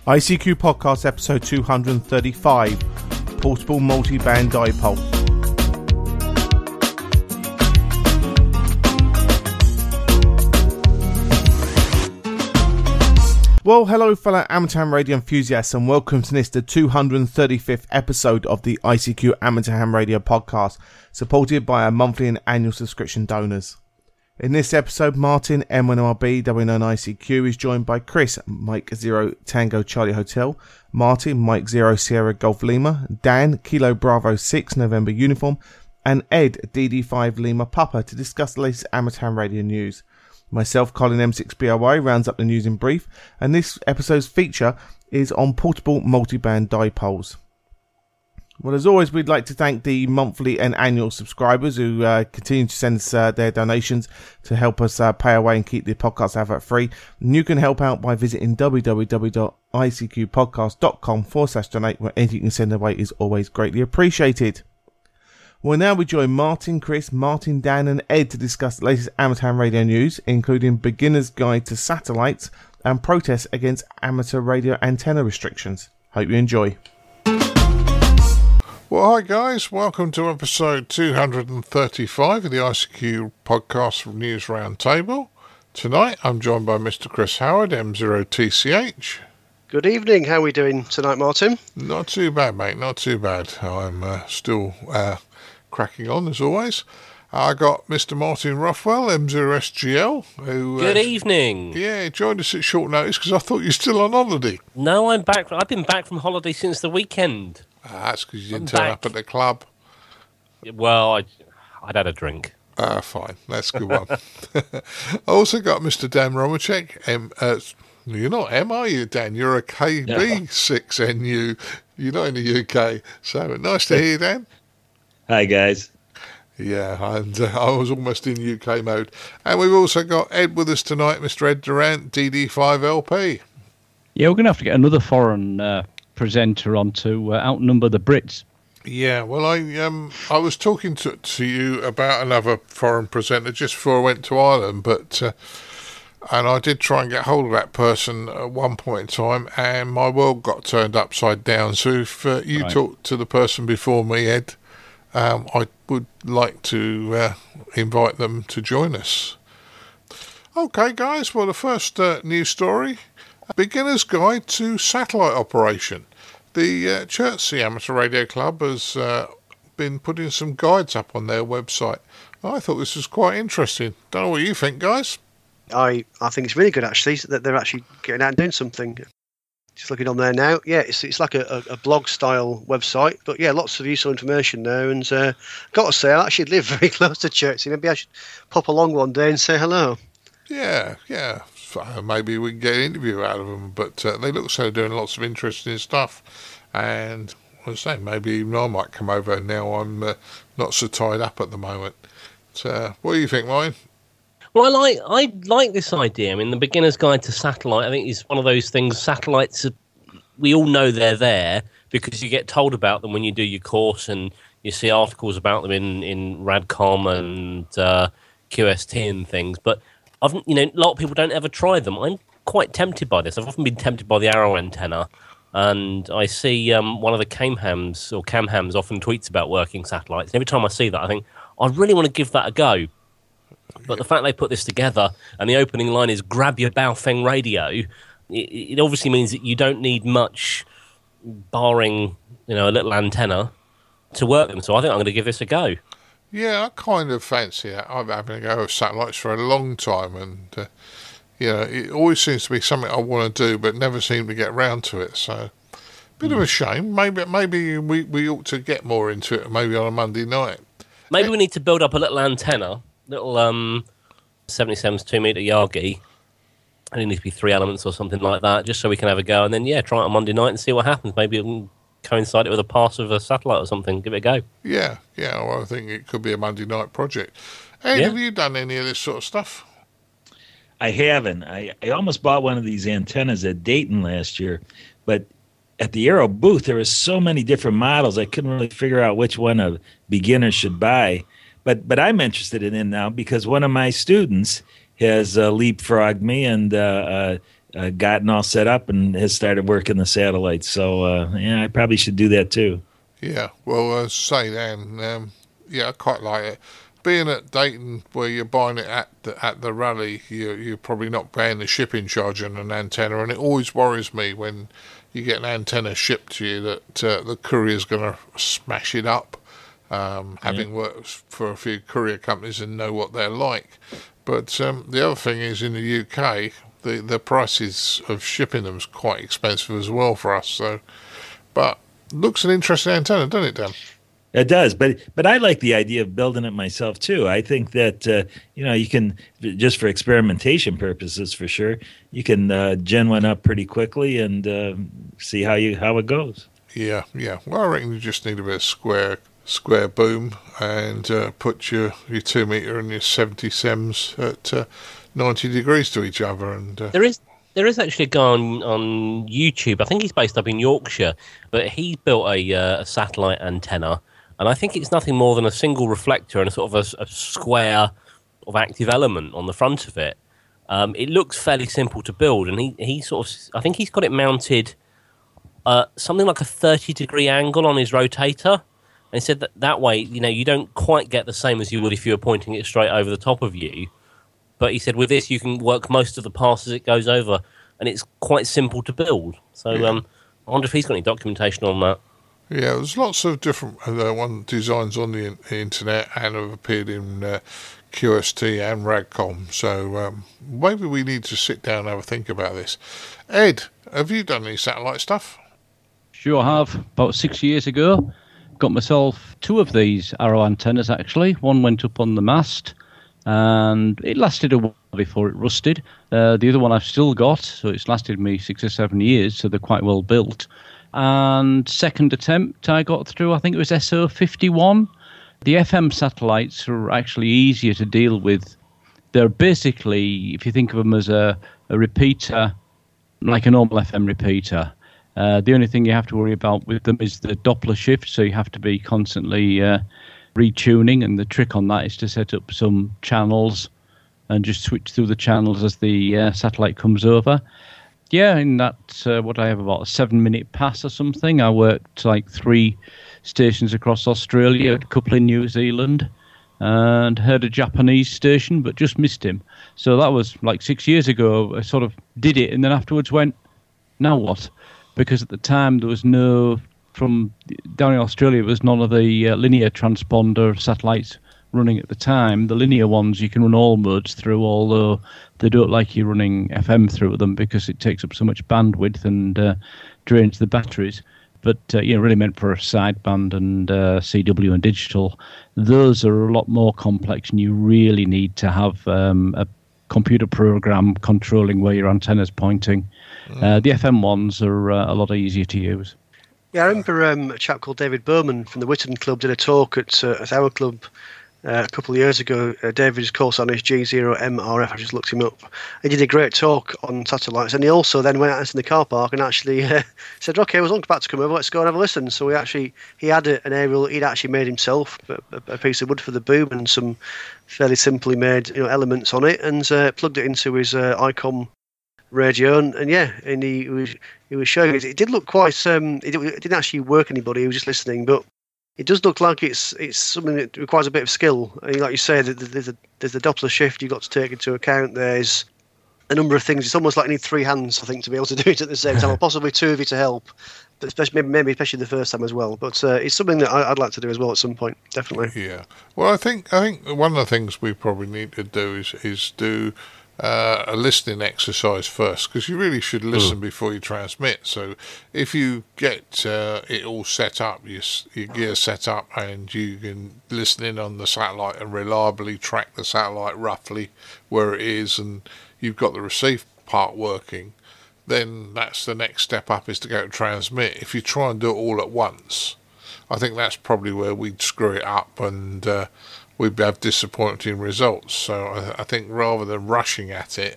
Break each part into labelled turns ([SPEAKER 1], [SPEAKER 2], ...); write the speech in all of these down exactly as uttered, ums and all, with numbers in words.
[SPEAKER 1] I C Q Podcast episode two thirty-five, Portable Multi-Band Dipole. Well, hello fellow Amateur Ham Radio enthusiasts, and welcome to this, the two hundred thirty-fifth episode of the I C Q Amateur Ham Radio podcast, supported by our monthly and annual subscription donors. In this episode, Martin, M one R B, W nine I C Q, is joined by Chris, Mike Zero Tango Charlie Hotel, Martin, Mike Zero Sierra Golf Lima, Dan, Kilo Bravo six November Uniform, and Ed, D D five Lima Papa, to discuss the latest Amateur Ham Radio news. Myself, Colin M six B R Y, rounds up the news in brief, and this episode's feature is on portable multi-band dipoles. Well, as always, we'd like to thank the monthly and annual subscribers who uh, continue to send us uh, their donations to help us uh, pay away and keep the podcast advert free. And you can help out by visiting www.icqpodcast.com forward slash donate, where anything you can send away is always greatly appreciated. Well, now we join Martin, Chris, Martin, Dan and Ed to discuss the latest amateur ham radio news, including Beginner's Guide to Satellites and protests against amateur radio antenna restrictions. Hope you enjoy.
[SPEAKER 2] Well, hi guys, welcome to episode two hundred thirty-five of the I C Q Podcast News Roundtable. Tonight I'm joined by Mister Chris Howard, M zero T C H.
[SPEAKER 3] Good evening, how are we doing tonight, Martin?
[SPEAKER 2] Not too bad, mate, not too bad. I'm uh, still uh, cracking on as always. I got Mister Martin Rothwell, M zero S G L. Who,
[SPEAKER 4] Good
[SPEAKER 2] uh,
[SPEAKER 4] evening.
[SPEAKER 2] Yeah, joined us at short notice because I thought you were still on holiday.
[SPEAKER 4] No, I'm back. I've been back from holiday since the weekend.
[SPEAKER 2] Ah, that's because you didn't
[SPEAKER 4] I'm
[SPEAKER 2] turn
[SPEAKER 4] back.
[SPEAKER 2] up at the club.
[SPEAKER 4] Well, I, I'd had a drink.
[SPEAKER 2] Ah, fine. That's a good one. I also got Mister Dan Romacek. M, uh, you're not M, are you, Dan? You're a K B six N U. You're not in the U K. So nice to hear you, Dan.
[SPEAKER 5] Hi, guys.
[SPEAKER 2] Yeah, and uh, I was almost in U K mode. And we've also got Ed with us tonight, Mister Ed Durant, D D five L P.
[SPEAKER 6] Yeah, we're going to have to get another foreign uh, presenter on to uh, outnumber the Brits.
[SPEAKER 2] Yeah, well, I um I was talking to to you about another foreign presenter just before I went to Ireland, but uh, and I did try and get hold of that person at one point in time, and my world got turned upside down. So if uh, you
[SPEAKER 6] Right.
[SPEAKER 2] talked to the person before me, Ed, um, I would like to uh, invite them to join us. Okay, guys. Well, the first uh, news story: Beginner's Guide to Satellite Operation. The uh, Chertsey Amateur Radio Club has uh, been putting some guides up on their website. I thought this was quite interesting. Don't know what you think, guys.
[SPEAKER 3] I, I think it's really good, actually, that they're actually getting out and doing something. Just looking on there now. Yeah, it's it's like a, a, a blog-style website, but yeah, lots of useful information there. And uh, got to say, I actually live very close to Chertsey. Maybe I should pop along one day and say hello.
[SPEAKER 2] Yeah, yeah. So maybe we can get an interview out of them. But uh, they look so they're doing lots of interesting stuff. And I was saying, maybe even I might come over now I'm uh, not so tied up at the moment. So, uh, what do you think, Ryan?
[SPEAKER 4] Well, I like I like this idea. I mean, the Beginner's Guide to Satellite, I think, is one of those things. Satellites, are, we all know they're there because you get told about them when you do your course, and you see articles about them in in Radcom and uh, Q S T and things. But I've, you know, a lot of people don't ever try them. I'm quite tempted by this. I've often been tempted by the Arrow antenna, and I see um, one of the Camhams or Camhams often tweets about working satellites. And every time I see that, I think I really want to give that a go. But the fact they put this together and the opening line is "Grab your Baofeng radio," it, it obviously means that you don't need much, barring you know a little antenna, to work them. So I think I'm going to give this a go.
[SPEAKER 2] Yeah, I kind of fancy that. I've been having a go with satellites for a long time, and uh, you know, it always seems to be something I want to do, but never seem to get round to it. So, bit mm. of a shame. Maybe, maybe we, we ought to get more into it. Maybe on a Monday night.
[SPEAKER 4] Maybe we need to build up a little antenna, little um, seventy-seven to two meter Yagi. I think it needs to be three elements or something like that, just so we can have a go, and then yeah, try it on Monday night and see what happens. Maybe it'll coincide it with a pass of a satellite or something. Give it a go.
[SPEAKER 2] Yeah, yeah. Well, I think it could be a Monday night project. Ed,
[SPEAKER 4] Yeah.
[SPEAKER 2] have you done any of this sort of stuff?
[SPEAKER 5] I haven't. I, I almost bought one of these antennas at Dayton last year, but at the Aero booth, there were so many different models, I couldn't really figure out which one a beginner should buy. But but I'm interested in it now because one of my students has uh, leapfrogged me and uh, uh, uh, gotten all set up and has started working the satellites. So uh, yeah, I probably should do that too.
[SPEAKER 2] Yeah, well, uh, say then, um, yeah, I quite like it. Being at Dayton, where you're buying it at the, at the rally, you, you're probably not paying the shipping charge on an antenna, and it always worries me when you get an antenna shipped to you that uh, the courier's going to smash it up. Um, having yeah. worked for a few courier companies and know what they're like. But um, the other thing is, in the U K, the, the prices of shipping them is quite expensive as well for us. So, but looks an interesting antenna, doesn't it, Dan?
[SPEAKER 5] It does, but but I like the idea of building it myself too. I think that uh, you know you can, just for experimentation purposes, for sure, you can uh, gen one up pretty quickly and uh, see how you how it goes.
[SPEAKER 2] Yeah, yeah. Well, I reckon you just need a bit of square square boom and uh, put your, your two meter and your seventy sems at uh, ninety degrees to each other. And uh,
[SPEAKER 4] there is. There is actually a guy on, on YouTube. I think he's based up in Yorkshire, but he built a, uh, a satellite antenna, and I think it's nothing more than a single reflector and a sort of a, a square of active element on the front of it. Um, it looks fairly simple to build, and he, he sort of, I think he's got it mounted uh, something like a thirty degree angle on his rotator. And he said that that way, you know, you don't quite get the same as you would if you were pointing it straight over the top of you. But he said with this, you can work most of the passes it goes over, and it's quite simple to build. So yeah. um, I wonder if he's got any documentation on that.
[SPEAKER 2] Yeah, there's lots of different uh, one designs on the, in- the internet and have appeared in uh, Q S T and Ragcom. So um, maybe we need to sit down and have a think about this. Ed, have you done any satellite stuff?
[SPEAKER 6] Sure have. About six years ago, got myself two of these Arrow antennas, actually. One went up on the mast, and it lasted a while before it rusted. Uh, the other one I've still got, so it's lasted me six or seven years, so they're quite well built. And second attempt I got through, I think it was S O fifty-one. The F M satellites are actually easier to deal with. They're basically, if you think of them as a, a repeater, like a normal F M repeater, uh, the only thing you have to worry about with them is the Doppler shift, so you have to be constantly uh, retuning, and the trick on that is to set up some channels and just switch through the channels as the uh, satellite comes over. Yeah, in that, uh, what I have, about a seven-minute pass or something. I worked like three stations across Australia, a couple in New Zealand, and heard a Japanese station, but just missed him. So that was like six years ago. I sort of did it, and then afterwards went, now what? Because at the time there was no, from down in Australia, there was none of the uh, linear transponder satellites running at the time. The linear ones you can run all modes through, although they don't like you running F M through them because it takes up so much bandwidth and uh, drains the batteries. But uh, you know, really meant for a sideband and uh, C W and digital. Those are a lot more complex, and you really need to have um, a computer program controlling where your antenna's pointing. Mm. Uh, the F M ones are uh, a lot easier to use.
[SPEAKER 3] Yeah, I remember um, a chap called David Bowman from the Witten Club did a talk at, uh, at our club Uh, a couple of years ago. uh, David's course on his G zero M R F, I just looked him up. He did a great talk on satellites, and he also then went out in the car park and actually uh, said, okay, I was about to come over, let's go and have a listen. So he actually, he had a, an aerial he'd actually made himself, a, a piece of wood for the boom and some fairly simply made, you know, elements on it, and uh, plugged it into his uh, ICOM radio, and, and yeah, and he, he was he was showing it. It did look quite, um, it, it didn't actually work anybody, he was just listening, but it does look like it's it's something that requires a bit of skill. I mean, like you say, there's a there's the Doppler shift you've got to take into account. There's a number of things. It's almost like you need three hands, I think, to be able to do it at the same time, or possibly two of you to help. But especially maybe, maybe especially the first time as well. But uh, it's something that I, I'd like to do as well at some point, definitely.
[SPEAKER 2] Yeah. Well, I think I think one of the things we probably need to do is is do Uh, a listening exercise first, because you really should listen mm. before you transmit. So if you get uh, it all set up, your, your gear set up, and you can listen in on the satellite and reliably track the satellite roughly where it is, and you've got the receive part working, then that's the next step up, is to go and transmit. If you try and do it all at once, I think that's probably where we'd screw it up, and uh, we'd have disappointing results. So I, I think rather than rushing at it,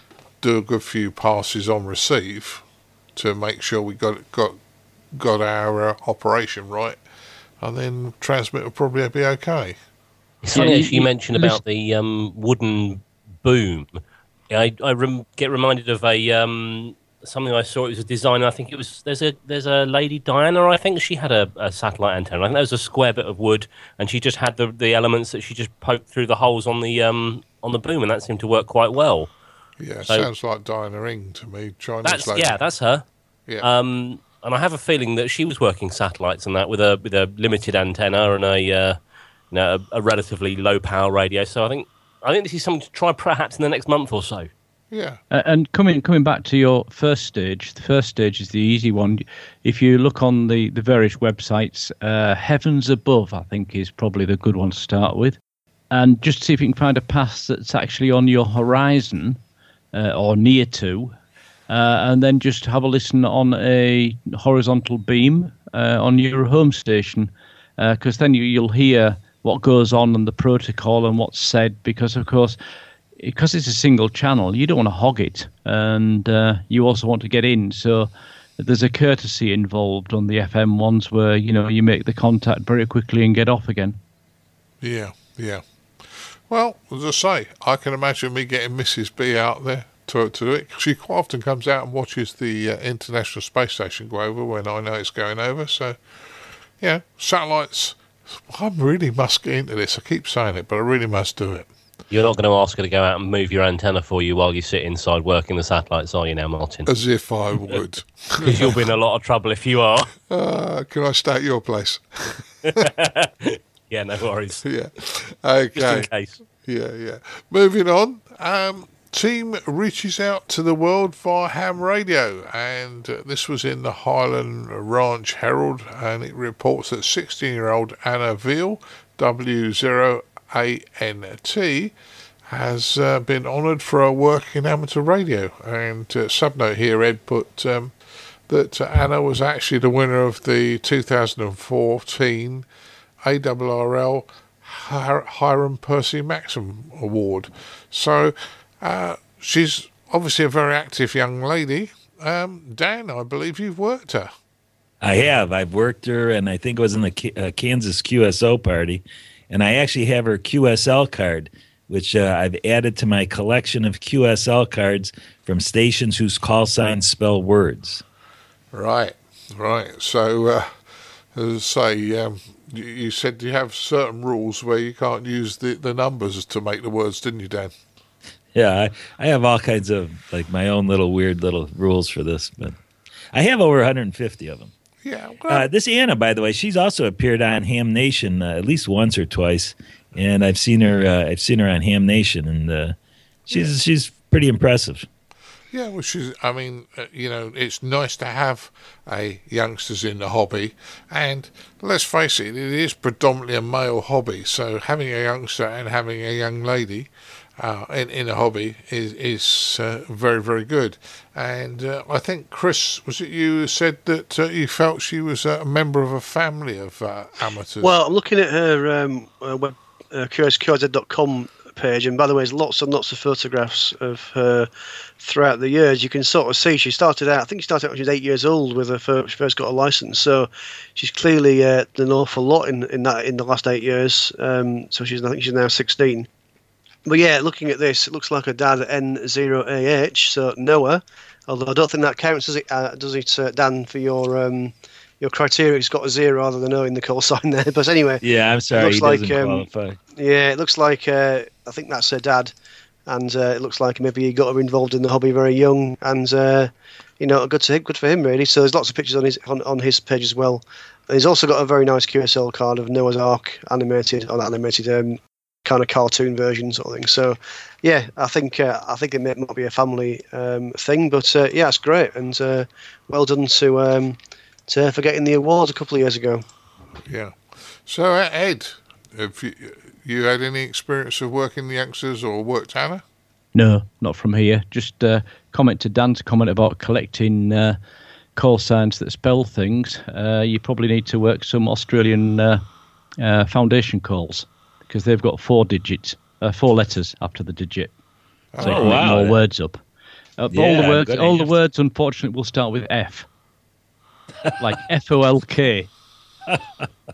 [SPEAKER 2] do a good few passes on receive to make sure we got got got our uh, operation right, and then transmit will probably be okay.
[SPEAKER 4] It's funny, as you mentioned about the um, wooden boom. Yeah, I, I rem- get reminded of a um, something I saw. It was a designer. I think it was there's a there's a lady Diana. I think she had a, a satellite antenna. I think that was a square bit of wood, and she just had the, the elements that she just poked through the holes on the um on the boom, and that seemed to work quite well.
[SPEAKER 2] Yeah,
[SPEAKER 4] So-
[SPEAKER 2] sounds like Diana Ing to me. Chinese
[SPEAKER 4] That's
[SPEAKER 2] lady.
[SPEAKER 4] yeah, that's her.
[SPEAKER 2] yeah.
[SPEAKER 4] Um, and I have a feeling that she was working satellites and that with a with a limited antenna and a uh, you know a, a relatively low power radio. So I think I think this is something to try perhaps in the next month or so.
[SPEAKER 2] yeah.
[SPEAKER 6] Uh, and coming coming back to your first stage, the first stage is the easy one. If you look on the, the various websites, uh, Heavens Above, I think, is probably the good one to start with. And just see if you can find a path that's actually on your horizon uh, or near to, uh, and then just have a listen on a horizontal beam uh, on your home station, because then you, you'll hear what goes on and the protocol and what's said, because, of course, because it's a single channel, you don't want to hog it, and uh, you also want to get in. So there's a courtesy involved on the F M ones where, you know, you make the contact very quickly and get off again.
[SPEAKER 2] Yeah, yeah. Well, as I say, I can imagine me getting Missus B out there to, to do it. She quite often comes out and watches the uh, International Space Station go over when I know it's going over. So, yeah, satellites. I really must get into this. I keep saying it, but I really must do it.
[SPEAKER 4] You're not going to ask her to go out and move your antenna for you while you sit inside working the satellites, are you now, Martin?
[SPEAKER 2] As if I would.
[SPEAKER 4] Because you'll be in a lot of trouble if you are.
[SPEAKER 2] Uh, can I stay at your place?
[SPEAKER 4] Yeah, no worries.
[SPEAKER 2] Yeah.
[SPEAKER 4] Just
[SPEAKER 2] Okay.
[SPEAKER 4] in case.
[SPEAKER 2] Yeah, yeah. Moving on. Um, team reaches out to the world via ham radio, and uh, this was in the Highland Ranch Herald, and it reports that sixteen-year-old Anna Veal, W zero A N T, has uh, been honoured for her work in amateur radio. And uh, subnote here, Ed put um, that uh, Anna was actually the winner of the two thousand fourteen A R R L Hi- Hiram Percy Maxim Award. So uh, she's obviously a very active young lady. Um, Dan, I believe you've worked her.
[SPEAKER 5] I have. I've worked her, and I think it was in the K- uh, Kansas Q S O party. And I actually have her Q S L card, which uh, I've added to my collection of Q S L cards from stations whose call signs spell words.
[SPEAKER 2] Right, right. So, uh, as I say, um, you, you said you have certain rules where you can't use the, the numbers to make the words, didn't you, Dan?
[SPEAKER 5] Yeah, I, I have all kinds of, like, my own little weird little rules for this. But I have over one hundred fifty of them.
[SPEAKER 2] Yeah. Well,
[SPEAKER 5] Uh, this Anna, by the way, she's also appeared on Ham Nation uh, at least once or twice, and I've seen her. Uh, I've seen her on Ham Nation, and uh, she's yeah. she's pretty impressive.
[SPEAKER 2] Yeah, well, she's, I mean, uh, you know, it's nice to have a youngsters in the hobby, and let's face it, it is predominantly a male hobby. So having a youngster and having a young lady uh, in in a hobby is is uh, very very good. And uh, I think Chris, was it you who said that uh, you felt she was a member of a family of uh, amateurs?
[SPEAKER 3] Well, I'm looking at her um, uh, web, uh, Q S Q R Z dot com page, and by the way, there's lots and lots of photographs of her throughout the years. You can sort of see she started out, I think she started out when she was eight years old with her first, she first got a license, so she's clearly uh, done an awful lot in, in that in the last eight years. Um, so she's, I think she's now sixteen. But yeah, looking at this, it looks like her dad N zero A H, so Noah, although I don't think that counts, does it, uh, does it uh, Dan, for your um, your criteria? It's got a zero rather than O in the call sign there. But anyway,
[SPEAKER 5] yeah, I'm sorry,
[SPEAKER 3] looks
[SPEAKER 5] he
[SPEAKER 3] like,
[SPEAKER 5] doesn't
[SPEAKER 3] um,
[SPEAKER 5] qualify.
[SPEAKER 3] Yeah, it looks like uh, I think that's her dad, and uh, it looks like maybe he got her involved in the hobby very young, and uh, you know, good to him, good for him really. So there's lots of pictures on his on, on his page as well. And he's also got a very nice Q S L card of Noah's Ark animated, or not animated, um, kind of cartoon version sort of thing. So yeah, I think uh, I think it may, might be a family um, thing, but uh, yeah, it's great, and uh, well done to um, to for getting the award a couple of years ago.
[SPEAKER 2] Yeah. So uh, Ed, have you, you had any experience of working the youngsters or worked Anna?
[SPEAKER 6] No, not from here. Just uh, comment to Dan to comment about collecting uh, call signs that spell things. Uh, you probably need to work some Australian uh, uh, foundation calls, because they've got four digits, uh, four letters after the digit, so
[SPEAKER 5] oh,
[SPEAKER 6] you can
[SPEAKER 5] wow.
[SPEAKER 6] make more words up. Uh,
[SPEAKER 5] Yeah,
[SPEAKER 6] all the
[SPEAKER 5] I'm
[SPEAKER 6] words,
[SPEAKER 5] gonna
[SPEAKER 6] all the
[SPEAKER 5] have-
[SPEAKER 6] words, unfortunately, will start with F, like F O L K.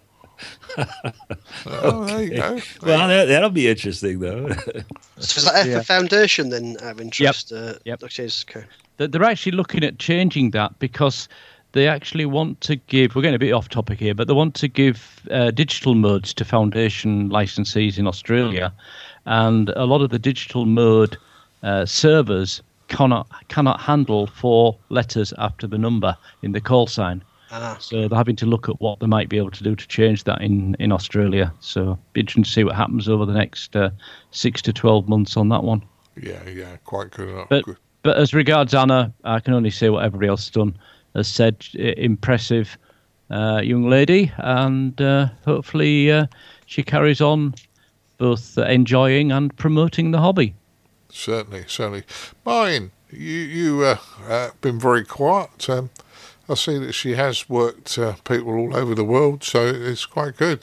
[SPEAKER 2] Oh, there you go.
[SPEAKER 5] Well, that, that'll be interesting, though.
[SPEAKER 3] So is that
[SPEAKER 6] Yeah.
[SPEAKER 3] F Foundation then, out of interest? Uh,
[SPEAKER 6] Yep.
[SPEAKER 3] Which is, okay.
[SPEAKER 6] They're they're actually looking at changing that because they actually want to give, we're getting a bit off topic here, but they want to give uh, digital modes to Foundation licensees in Australia. And a lot of the digital mode uh, servers cannot cannot handle four letters after the number in the call sign.
[SPEAKER 3] Ah.
[SPEAKER 6] So they're having to look at what they might be able to do to change that in, in Australia. So be interesting to see what happens over the next uh, six to twelve months on that one.
[SPEAKER 2] Yeah, yeah, quite good enough.
[SPEAKER 6] But
[SPEAKER 2] Good.
[SPEAKER 6] but as regards Anna, I can only say what everybody else has done. Has said, i- impressive uh, young lady, and uh, hopefully uh, she carries on both uh, enjoying and promoting the hobby.
[SPEAKER 2] Certainly, certainly. Martin, you you uh, uh, been very quiet. Um, I see that she has worked uh, people all over the world, so it's quite good.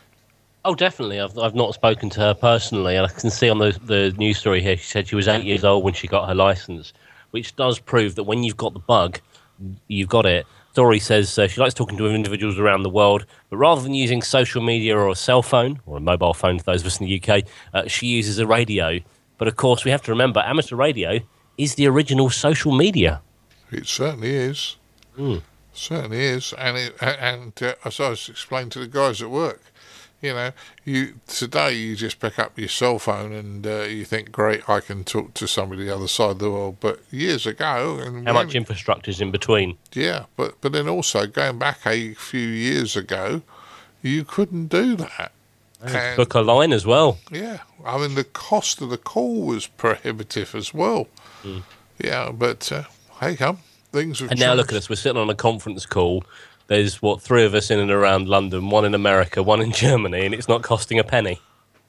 [SPEAKER 4] Oh, definitely. I've I've not spoken to her personally, and I can see on the the news story here she said she was eight years old when she got her license, which does prove that when you've got the bug, you've got it. Dory says uh, she likes talking to individuals around the world, but rather than using social media or a cell phone, or a mobile phone for those of us in the U K, uh, she uses a radio. But of course, we have to remember, amateur radio is the original social media.
[SPEAKER 2] It certainly is.
[SPEAKER 4] Mm.
[SPEAKER 2] Certainly is. And it, and uh, as I was explaining to the guys at work, you know, you today you just pick up your cell phone and uh, you think, great, I can talk to somebody the other side of the world. But years ago, and
[SPEAKER 4] How
[SPEAKER 2] when-
[SPEAKER 4] much infrastructure is in between?
[SPEAKER 2] yeah, but but then also going back a few years ago, you couldn't do that. And-
[SPEAKER 4] Book a line as well.
[SPEAKER 2] Yeah, I mean the cost of the call was prohibitive as well.
[SPEAKER 4] Mm.
[SPEAKER 2] Yeah, but uh, hey, come things have
[SPEAKER 4] And
[SPEAKER 2] changed.
[SPEAKER 4] now look at us, we're sitting on a conference call. There's, what, three of us in and around London, one in America, one in Germany, and it's not costing a penny.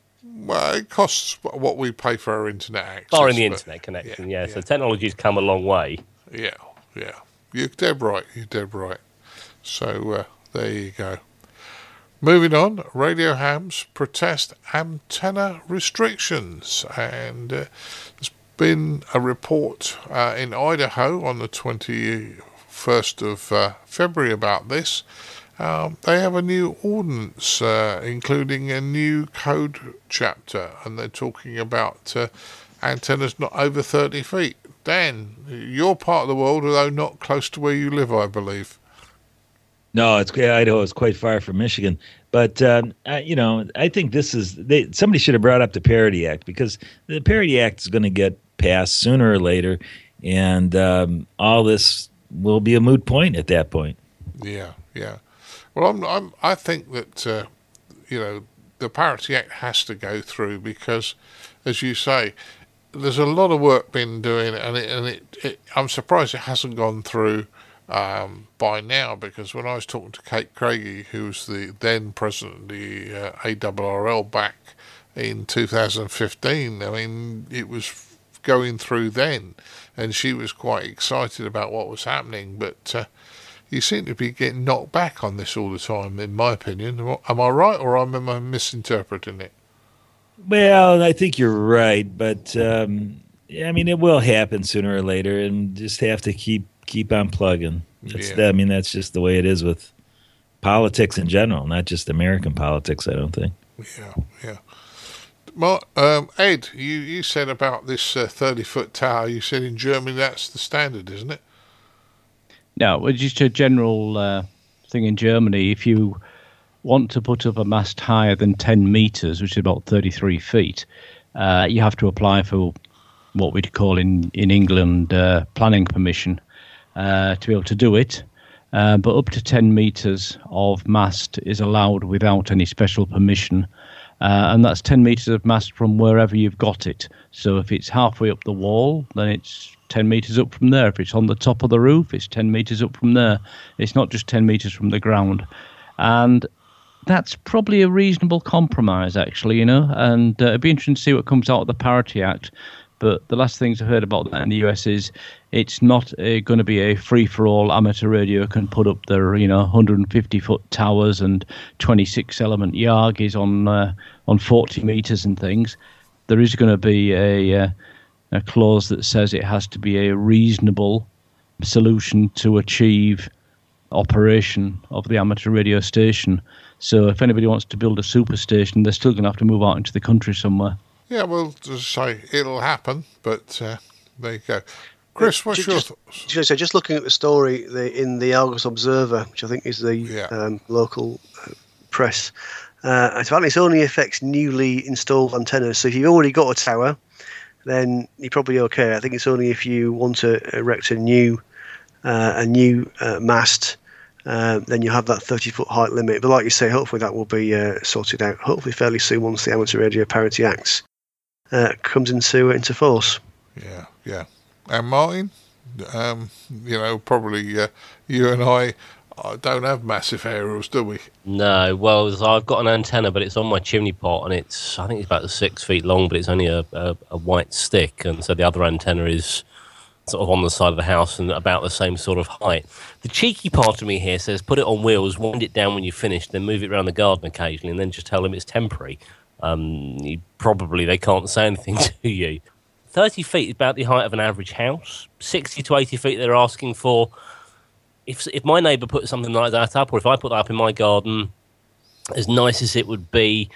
[SPEAKER 2] Well, it costs what we pay for our internet access.
[SPEAKER 4] Barring the
[SPEAKER 2] but-
[SPEAKER 4] internet connection,
[SPEAKER 2] yeah,
[SPEAKER 4] yeah.
[SPEAKER 2] yeah.
[SPEAKER 4] So technology's come a long way.
[SPEAKER 2] Yeah, yeah. You're dead right. You're dead right. So uh, there you go. Moving on, Radio Hams protest antenna restrictions, and uh, there's been a report uh, in Idaho on the twenty-first of uh, February about this. Um, they have a new ordinance, uh, including a new code chapter, and they're talking about uh, antennas not over thirty feet. Dan, your part of the world, although not close to where you live, I believe.
[SPEAKER 5] No, it's Idaho is quite far from Michigan, but um, I, you know, I think this is they, somebody should have brought up the Parity Act, because the Parity Act is going to get passed sooner or later, and um, all this will be a moot point at that point.
[SPEAKER 2] Yeah, yeah. Well, I'm, I'm, I think that uh, you know the Parity Act has to go through because, as you say, there's a lot of work been doing, and it, and it, it I'm surprised it hasn't gone through um, by now. Because when I was talking to Kate Craigie, who was the then president of the uh, A R R L back in two thousand fifteen, I mean, it was going through then, and she was quite excited about what was happening, but. Uh, You seem to be getting knocked back on this all the time, in my opinion. Am I right, or am I misinterpreting it?
[SPEAKER 5] Well, I think you're right, but um, I mean, it will happen sooner or later, and just have to keep keep on plugging. That's,
[SPEAKER 2] Yeah.
[SPEAKER 5] I mean, that's just the way it is with politics in general, not just American politics. I don't think.
[SPEAKER 2] Yeah, yeah. Mark, um, Ed, you, you said about this uh, thirty-foot tower. You said in Germany that's the standard, isn't it?
[SPEAKER 6] No, well, just a general uh, thing in Germany. If you want to put up a mast higher than ten metres, which is about thirty-three feet, uh, you have to apply for what we'd call in, in England uh, planning permission uh, to be able to do it. Uh, but up to ten metres of mast is allowed without any special permission. Uh, and that's ten metres of mast from wherever you've got it. So if it's halfway up the wall, then it's ten metres up from there. If it's on the top of the roof, it's ten metres up from there. It's not just ten metres from the ground. And that's probably a reasonable compromise, actually, you know. And uh, it'd be interesting to see what comes out of the Parity Act. But the last things I've heard about that in the U S is it's not going to be a free-for-all. Amateur radio can put up their, you know, one hundred fifty foot towers and twenty-six element Yagis on uh, on forty metres and things. There is going to be a, uh, a clause that says it has to be a reasonable solution to achieve operation of the amateur radio station. So if anybody wants to build a superstation, they're still going to have to move out into the country somewhere.
[SPEAKER 2] Yeah, well, to say it'll happen, but uh, there you go. Chris, what's
[SPEAKER 3] just,
[SPEAKER 2] your
[SPEAKER 3] just,
[SPEAKER 2] thoughts?
[SPEAKER 3] Just, just looking at the story the, in the Argus Observer, which I think is the
[SPEAKER 2] Yeah.
[SPEAKER 3] um, local uh, press, uh, apparently it only affects newly installed antennas. So if you've already got a tower, then you're probably okay. I think it's only if you want to erect a new uh, a new uh, mast, uh, then you have that thirty foot height limit. But like you say, hopefully that will be uh, sorted out. Hopefully fairly soon once the Amateur Radio Parity Act uh, comes into into force.
[SPEAKER 2] Yeah, yeah. And Martin, um, you know, probably uh, you and I uh, don't have massive aerials, do we?
[SPEAKER 4] No, well, I've got an antenna, but it's on my chimney pot, and it's I think it's about six feet long, but it's only a, a, a white stick, and so the other antenna is sort of on the side of the house and about the same sort of height. The cheeky part of me here says put it on wheels, wind it down when you're finished, then move it around the garden occasionally, and then just tell them it's temporary. Um, you, probably they can't say anything to you. thirty feet is about the height of an average house. sixty to eighty feet they're asking for. If if my neighbour put something like that up, or if I put that up in my garden, as nice as it would be,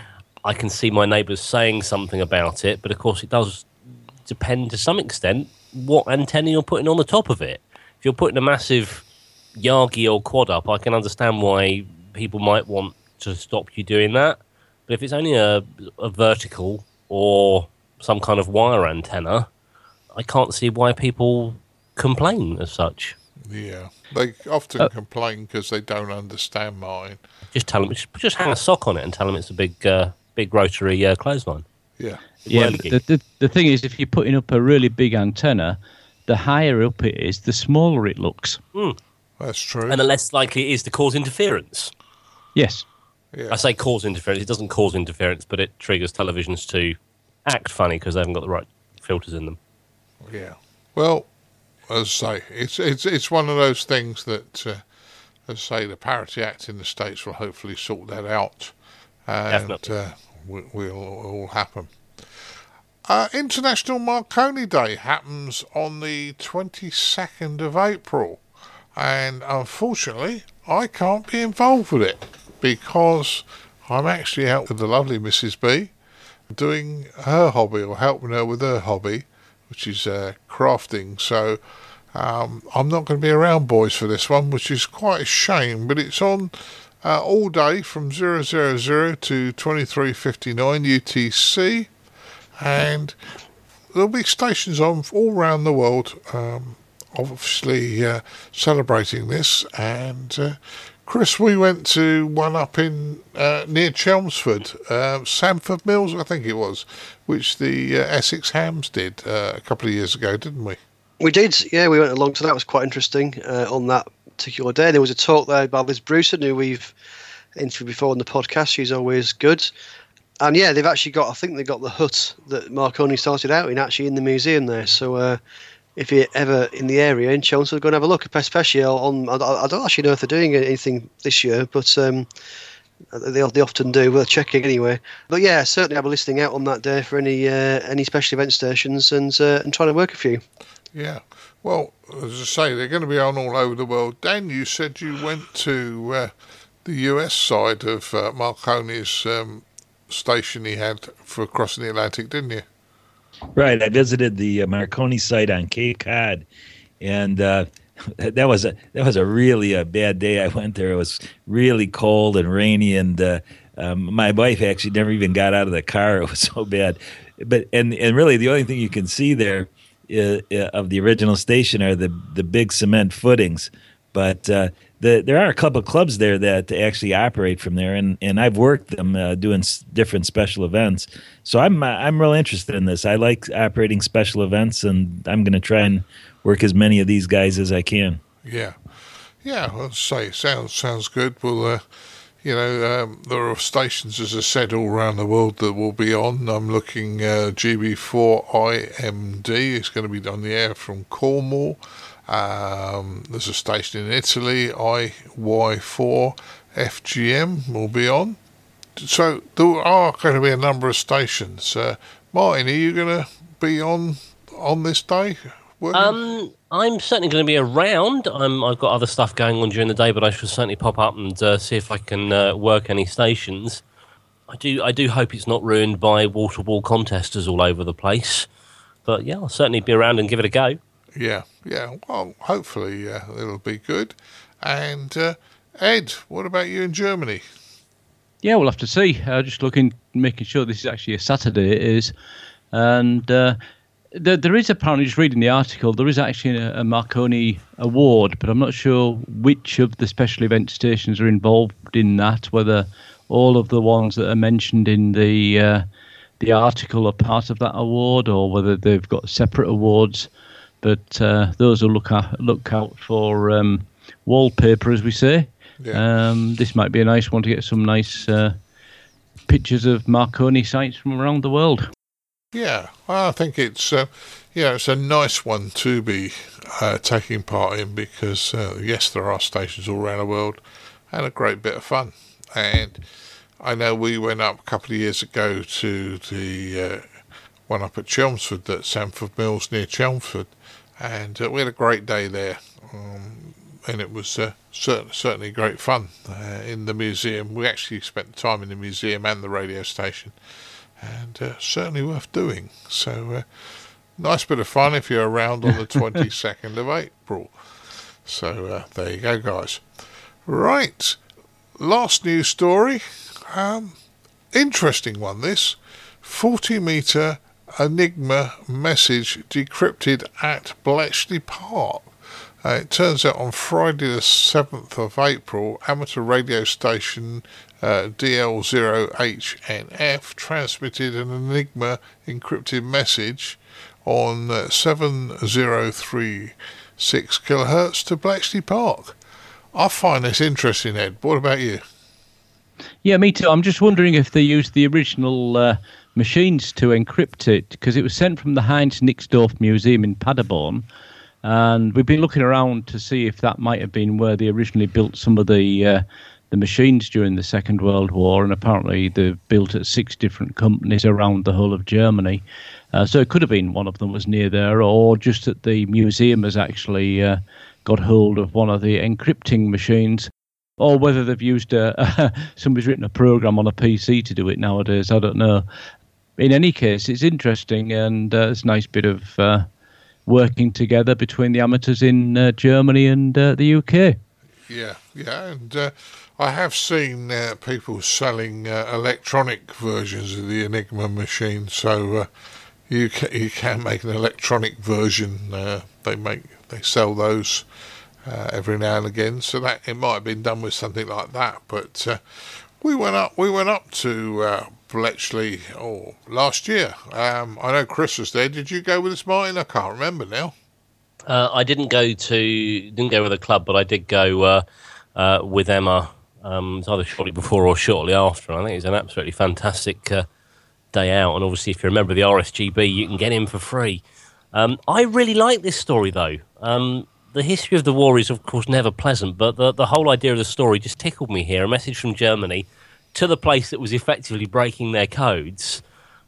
[SPEAKER 4] I can see my neighbours saying something about it. But of course, it does depend to some extent what antenna you're putting on the top of it. If you're putting a massive Yagi or quad up, I can understand why people might want to stop you doing that. But if it's only a, a vertical or some kind of wire antenna, I can't see why people complain as such.
[SPEAKER 2] Yeah, they often uh, complain because they don't understand mine.
[SPEAKER 4] Just tell them, just, just hang a sock on it and tell them it's a big, uh, big rotary uh, clothesline.
[SPEAKER 2] Yeah,
[SPEAKER 6] yeah. The, the the thing is, if you're putting up a really big antenna, the higher up it is, the smaller it looks.
[SPEAKER 4] Mm.
[SPEAKER 2] That's true.
[SPEAKER 4] And the less likely it is to cause interference.
[SPEAKER 6] Yes.
[SPEAKER 2] Yeah.
[SPEAKER 4] I say cause interference. It doesn't cause interference, but it triggers televisions to act funny because they haven't got the right filters in them.
[SPEAKER 2] Yeah. Well, as I say, it's it's it's one of those things that, uh, as I say, the Parity Act in the States will hopefully sort that out, and
[SPEAKER 4] Definitely.
[SPEAKER 2] uh, will will all happen. Uh, International Marconi Day happens on the twenty-second of April, and unfortunately, I can't be involved with it because I'm actually out with the lovely Missus B doing her hobby, or helping her with her hobby, which is uh, crafting. So um, I'm not going to be around, boys, for this one, which is quite a shame. But it's on uh, all day from zero zero zero to twenty-three fifty-nine U T C, and there'll be stations on all around the world, um, obviously uh, celebrating this. And uh, Chris, we went to one up in uh, near Chelmsford, uh, Samford Mills, I think it was, which the uh, Essex Hams did uh, a couple of years ago, didn't we?
[SPEAKER 3] We did, yeah. We went along to that. It was quite interesting uh, on that particular day. There was a talk there by Liz Brewson, who we've interviewed before on the podcast. She's always good. And yeah, they've actually got, I think they got the hut that Marconi started out in, actually in the museum there. So uh, if you're ever in the area in Chelmsford, go and have a look, especially on, I, I don't actually know if they're doing anything this year, but um, they, they often do. We're checking anyway. But yeah, certainly I'll be listening out on that day for any uh, any special event stations and uh, and trying to work a few.
[SPEAKER 2] Yeah. Well, as I say, they're going to be on all over the world. Dan, you said you went to uh, the U S side of uh, Marconi's um, station he had for crossing the Atlantic, didn't you?
[SPEAKER 5] Right. I visited the uh, Marconi site on Cape Cod, and uh, that was a that was a really a bad day. I went there. It was really cold and rainy, and uh, um, my wife actually never even got out of the car. It was so bad. But and and really, the only thing you can see there uh, uh, of the original station are the the big cement footings. But uh, the, there are a couple of clubs there that actually operate from there, and, and I've worked them uh, doing s- different special events. So I'm uh, I'm real interested in this. I like operating special events, and I'm going to try and work as many of these guys as I can.
[SPEAKER 2] Yeah, yeah. I'll say sounds sounds good. Well, uh, you know, um, there are stations, as I said, all around the world that will be on. I'm looking uh, G B four I M D is going to be on the air from Cornwall. Um, there's a station in Italy, I Y four F G M will be on. So there are going to be a number of stations. Uh, Martin, are you going to be on on this day?
[SPEAKER 4] Um, I'm certainly going to be around. I'm, I've got other stuff going on during the day, but I shall certainly pop up and uh, see if I can uh, work any stations. I do I do hope it's not ruined by wall-to-wall contesters all over the place. But yeah, I'll certainly be around and give it a go.
[SPEAKER 2] Yeah, yeah. Well, hopefully uh, it'll be good. And uh, Ed, what about you in Germany?
[SPEAKER 6] Yeah, we'll have to see. Uh, just looking, making sure this is actually a Saturday. It is, and uh, there, there is apparently, just reading the article, there is actually a, a Marconi Award, but I'm not sure which of the special event stations are involved in that. Whether all of the ones that are mentioned in the uh, the article are part of that award, or whether they've got separate awards. But uh, those will look out, look out for um, wallpaper, as we say. Yeah. Um, this might be a nice one to get some nice uh, pictures of Marconi sites from around the world.
[SPEAKER 2] Yeah, well, I think it's uh, yeah, it's a nice one to be uh, taking part in because uh, yes, there are stations all around the world, and a great bit of fun. And I know we went up a couple of years ago to the uh, one up at Chelmsford, at Sanford Mills near Chelmsford, and uh, we had a great day there. Um, And it was uh, cert- certainly great fun uh, in the museum. We actually spent time in the museum and the radio station, and uh, certainly worth doing. So, uh, nice bit of fun if you're around on the twenty-second of April. So, uh, there you go, guys. Right, last news story. Um, interesting one, this. forty metre Enigma message decrypted at Bletchley Park. Uh, it turns out on Friday the seventh of April, amateur radio station uh, D L zero H N F transmitted an Enigma encrypted message on uh, seven zero three six kilohertz to Bletchley Park. I find this interesting, Ed. What about you?
[SPEAKER 6] Yeah, me too. I'm just wondering if they used the original uh, machines to encrypt it, because it was sent from the Heinz Nixdorf Museum in Paderborn. And we've been looking around to see if that might have been where they originally built some of the uh, the machines during the Second World War. And apparently they're built at six different companies around the whole of Germany. Uh, so it could have been one of them was near there, or just that the museum has actually uh, got hold of one of the encrypting machines. Or whether they've used a, a somebody's written a program on a P C to do it nowadays. I don't know. In any case, it's interesting, and uh, it's a nice bit of Uh, working together between the amateurs in uh, Germany and uh, the U K.
[SPEAKER 2] Yeah, yeah, and uh, I have seen uh, people selling uh, electronic versions of the Enigma machine, so uh, you can, you can make an electronic version. Uh, they make they sell those uh, every now and again, so that it might have been done with something like that. But uh, we went up, we went up to Uh, Bletchley oh, last year. Um, I know Chris was there. Did you go with us, Martin? I can't remember now.
[SPEAKER 4] Uh, I didn't go to didn't go with a club, but I did go uh, uh, with Emma. Um, it was either shortly before or shortly after. I think it was an absolutely fantastic uh, day out. And obviously, if you're a member of the R S G B, you can get in for free. Um, I really like this story, though. Um, the history of the war is, of course, never pleasant, but the, the whole idea of the story just tickled me here. A message from Germany to the place that was effectively breaking their codes.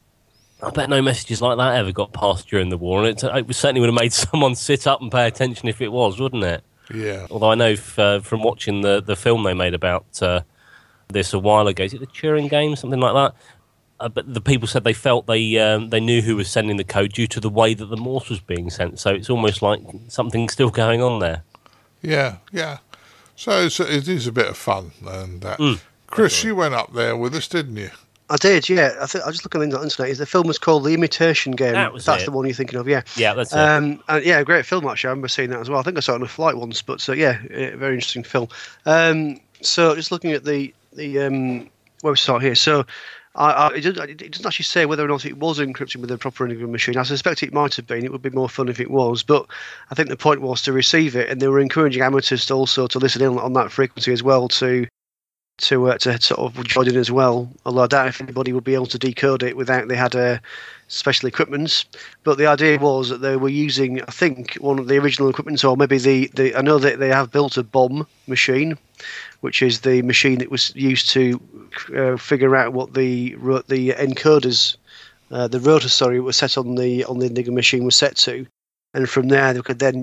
[SPEAKER 4] I bet no messages like that ever got passed during the war, and it, it certainly would have made someone sit up and pay attention if it was, wouldn't it?
[SPEAKER 2] Yeah.
[SPEAKER 4] Although I know f- uh, from watching the, the film they made about uh, this a while ago, is it the Turing game, something like that? Uh, but the people said they felt they um, they knew who was sending the code due to the way that the Morse was being sent. So it's almost like something's still going on there.
[SPEAKER 2] Yeah, yeah. So it's, it is a bit of fun, and uh,
[SPEAKER 4] Mm.
[SPEAKER 2] Chris,
[SPEAKER 4] Definitely.
[SPEAKER 2] you went up there with us, didn't you?
[SPEAKER 3] I did, yeah. I, th- I was just looking on the internet. The film was called The Imitation Game.
[SPEAKER 4] That was
[SPEAKER 3] That's
[SPEAKER 4] it.
[SPEAKER 3] the one you're thinking of, yeah.
[SPEAKER 4] Yeah, that's it.
[SPEAKER 3] Um, and yeah, great film, actually. I remember seeing that as well. I think I saw it on a flight once, but uh, yeah, a very interesting film. Um, so just looking at the, the um, website here. So I, I, it, doesn't, it doesn't actually say whether or not it was encrypted with a proper Enigma machine. I suspect it might have been. It would be more fun if it was. But I think the point was to receive it, and they were encouraging amateurs to also to listen in on that frequency as well, to to uh, to sort of join in as well. Although I doubt if anybody would be able to decode it without they had uh, special equipment. But the idea was that they were using, I think, one of the original equipment, or maybe the, the I know that they have built a bomb machine, which is the machine that was used to uh, figure out what the the encoders, uh, the rotor, sorry, was set on the on the Enigma machine was set to, and from there they could then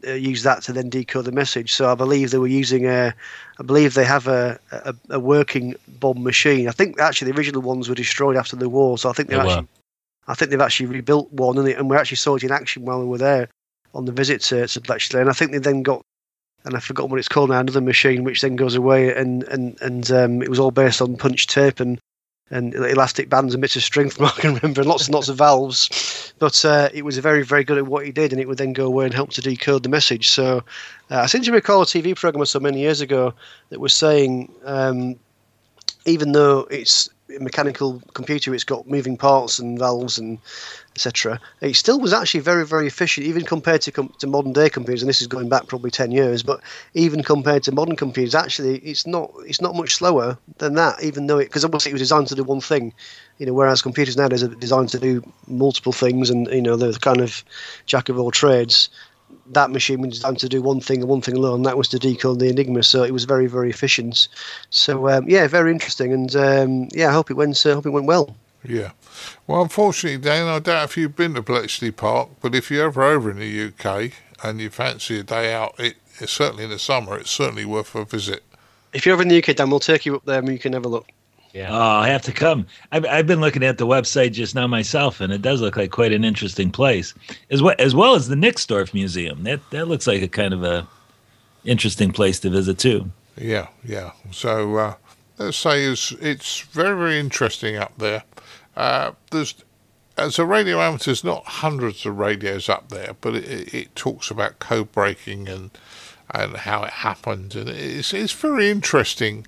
[SPEAKER 3] uh, use that to then decode the message. So I believe they were using a, I believe they have a, a, a working bomb machine. I think actually the original ones were destroyed after the war, so I think they've
[SPEAKER 4] They were.
[SPEAKER 3] actually, I think they've actually rebuilt one, and, they, and we actually saw it in action while we were there on the visit to, to Bletchley. And I think they then got, and I've forgotten what it's called now, another machine which then goes away, and and and um, it was all based on punch tape and. and elastic bands and bits of string from what I can remember, and lots and lots of valves. But uh, it was very, very good at what he did, and it would then go away and help to decode the message. So uh, I seem to recall a T V programme so many years ago that was saying, um, even though it's a mechanical computer, it's got moving parts and valves and et cetera, it still was actually very, very efficient, even compared to, com- to modern day computers. And this is going back probably ten years, but even compared to modern computers, actually, it's not it's not much slower than that. Even though it, because obviously it was designed to do one thing, you know, whereas computers nowadays are designed to do multiple things, and you know, they're the kind of jack of all trades. That machine was designed to do one thing and one thing alone, and that was to decode the Enigma. So it was very, very efficient. So um, yeah, very interesting, and um, yeah, I hope it went. Uh, hope it went well.
[SPEAKER 2] Yeah. Well, unfortunately, Dan, I doubt if you've been to Bletchley Park, but if you're ever over in the U K and you fancy a day out, it, it's certainly in the summer, it's certainly worth a visit.
[SPEAKER 3] If you're over in the U K, Dan, we'll take you up there and you can have a look.
[SPEAKER 4] Yeah.
[SPEAKER 5] Oh, I have to come. I've, I've been looking at the website just now myself, and it does look like quite an interesting place, as well as, well as the Nixdorf Museum. That that looks like a kind of a interesting place to visit too.
[SPEAKER 2] Yeah, yeah. So uh, let's say it's, it's very, very interesting up there. Uh, there's, as a radio amateur, there's not hundreds of radios up there, but it, it, it talks about code breaking and and how it happened, and it's it's very interesting.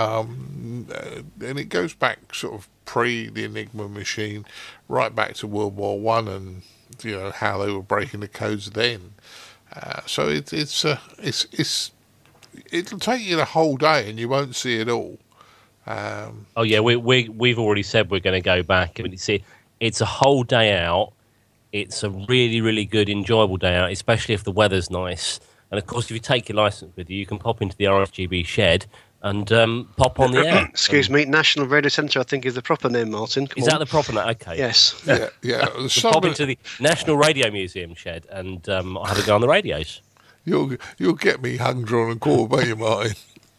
[SPEAKER 2] Um, and it goes back sort of pre the Enigma machine, right back to World War One, and you know how they were breaking the codes then. Uh, so it, it's uh, it's it's it'll take you the whole day, and you won't see it all. Um,
[SPEAKER 4] oh yeah, we we we've already said we're going to go back, and see, it's a whole day out. It's a really really good, enjoyable day out, especially if the weather's nice. And of course, if you take your license with you, you can pop into the R F G B shed and um, pop on the air.
[SPEAKER 3] Excuse
[SPEAKER 4] um,
[SPEAKER 3] me, National Radio Centre, I think, is the proper name, Martin. Come
[SPEAKER 4] Is
[SPEAKER 3] on.
[SPEAKER 4] that the proper name? Okay.
[SPEAKER 3] Yes.
[SPEAKER 2] yeah, yeah.
[SPEAKER 4] So pop into the National Radio Museum shed and um, I'll have a go on the radios.
[SPEAKER 2] You'll you'll get me hung, drawn, and quartered, won't you, Martin?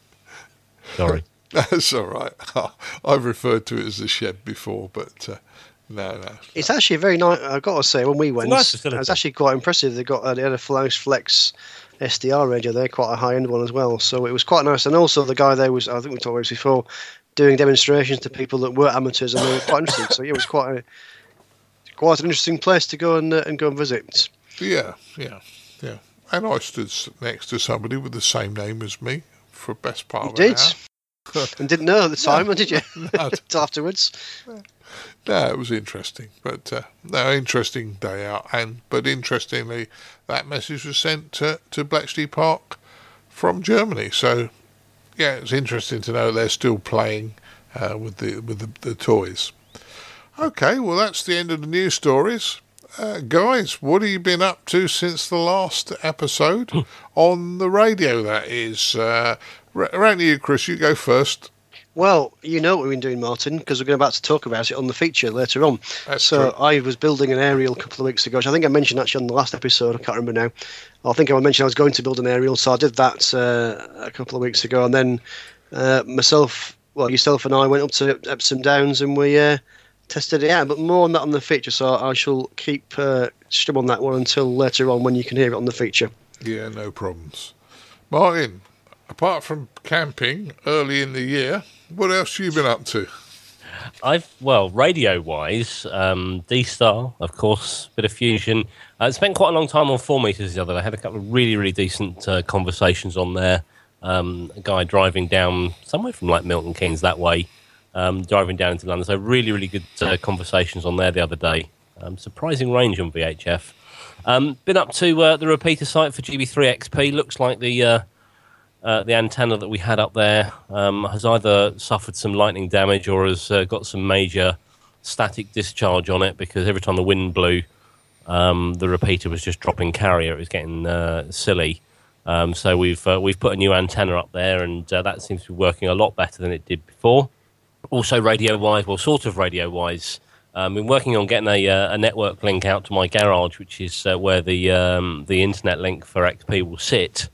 [SPEAKER 4] Sorry.
[SPEAKER 2] That's all right. I've referred to it as the shed before, but uh, no, no.
[SPEAKER 3] It's actually a very nice. I've got to say, when we went,
[SPEAKER 4] nice
[SPEAKER 3] it
[SPEAKER 4] facility.
[SPEAKER 3] was actually quite impressive. They got uh, they had a Flash Flex S D R radio there, quite a high end one as well. So it was quite nice. And also the guy there was, I think we talked about this before, doing demonstrations to people that were amateurs, and they were quite interesting. So yeah, it was quite a quite an interesting place to go and uh, and go and visit.
[SPEAKER 2] Yeah, yeah, yeah. And I stood next to somebody with the same name as me for the best part
[SPEAKER 3] You
[SPEAKER 2] of
[SPEAKER 3] did,
[SPEAKER 2] an hour.
[SPEAKER 3] and didn't know at the time,
[SPEAKER 2] No.
[SPEAKER 3] did you?
[SPEAKER 2] No.
[SPEAKER 3] Till afterwards.
[SPEAKER 2] No, it was interesting, but uh, no, interesting day out. And but interestingly, that message was sent to, to Bletchley Park from Germany. So yeah, it's interesting to know they're still playing uh, with the with the, the toys. Okay, well that's the end of the news stories. Uh, guys, what have you been up to since the last episode on the radio? That is, uh, around you, Chris. You go first.
[SPEAKER 3] Well, you know what we've been doing, Martin, because we're going about to talk about it on the feature later on.
[SPEAKER 2] That's
[SPEAKER 3] so
[SPEAKER 2] true.
[SPEAKER 3] I was building an aerial a couple of weeks ago, which I think I mentioned actually on the last episode. I can't remember now. I think I mentioned I was going to build an aerial, so I did that uh, a couple of weeks ago. And then uh, myself, well, yourself and I went up to Epsom Downs and we uh, tested it out. But more on that on the feature, so I shall keep uh, strum on that one until later on when you can hear it on the feature.
[SPEAKER 2] Yeah, no problems. Martin, apart from camping early in the year, what else have you been up to?
[SPEAKER 4] I've, well, radio-wise, um, D-Star, of course, bit of Fusion. I spent quite a long time on four meters the other day. I had a couple of really, really decent uh, conversations on there. Um, a guy driving down somewhere from like Milton Keynes that way, um, driving down into London. So really, really good uh, conversations on there the other day. Um, surprising range on V H F. Um, been up to uh, the repeater site for G B three X P. Looks like the... Uh, Uh, the antenna that we had up there um, has either suffered some lightning damage or has uh, got some major static discharge on it, because every time the wind blew, um, the repeater was just dropping carrier. It was getting uh, silly. Um, so we've uh, we've put a new antenna up there, and uh, that seems to be working a lot better than it did before. Also, radio-wise, well, sort of radio-wise, I've been working on getting a, uh, a network link out to my garage, which is uh, where the um, the internet link for X P will sit.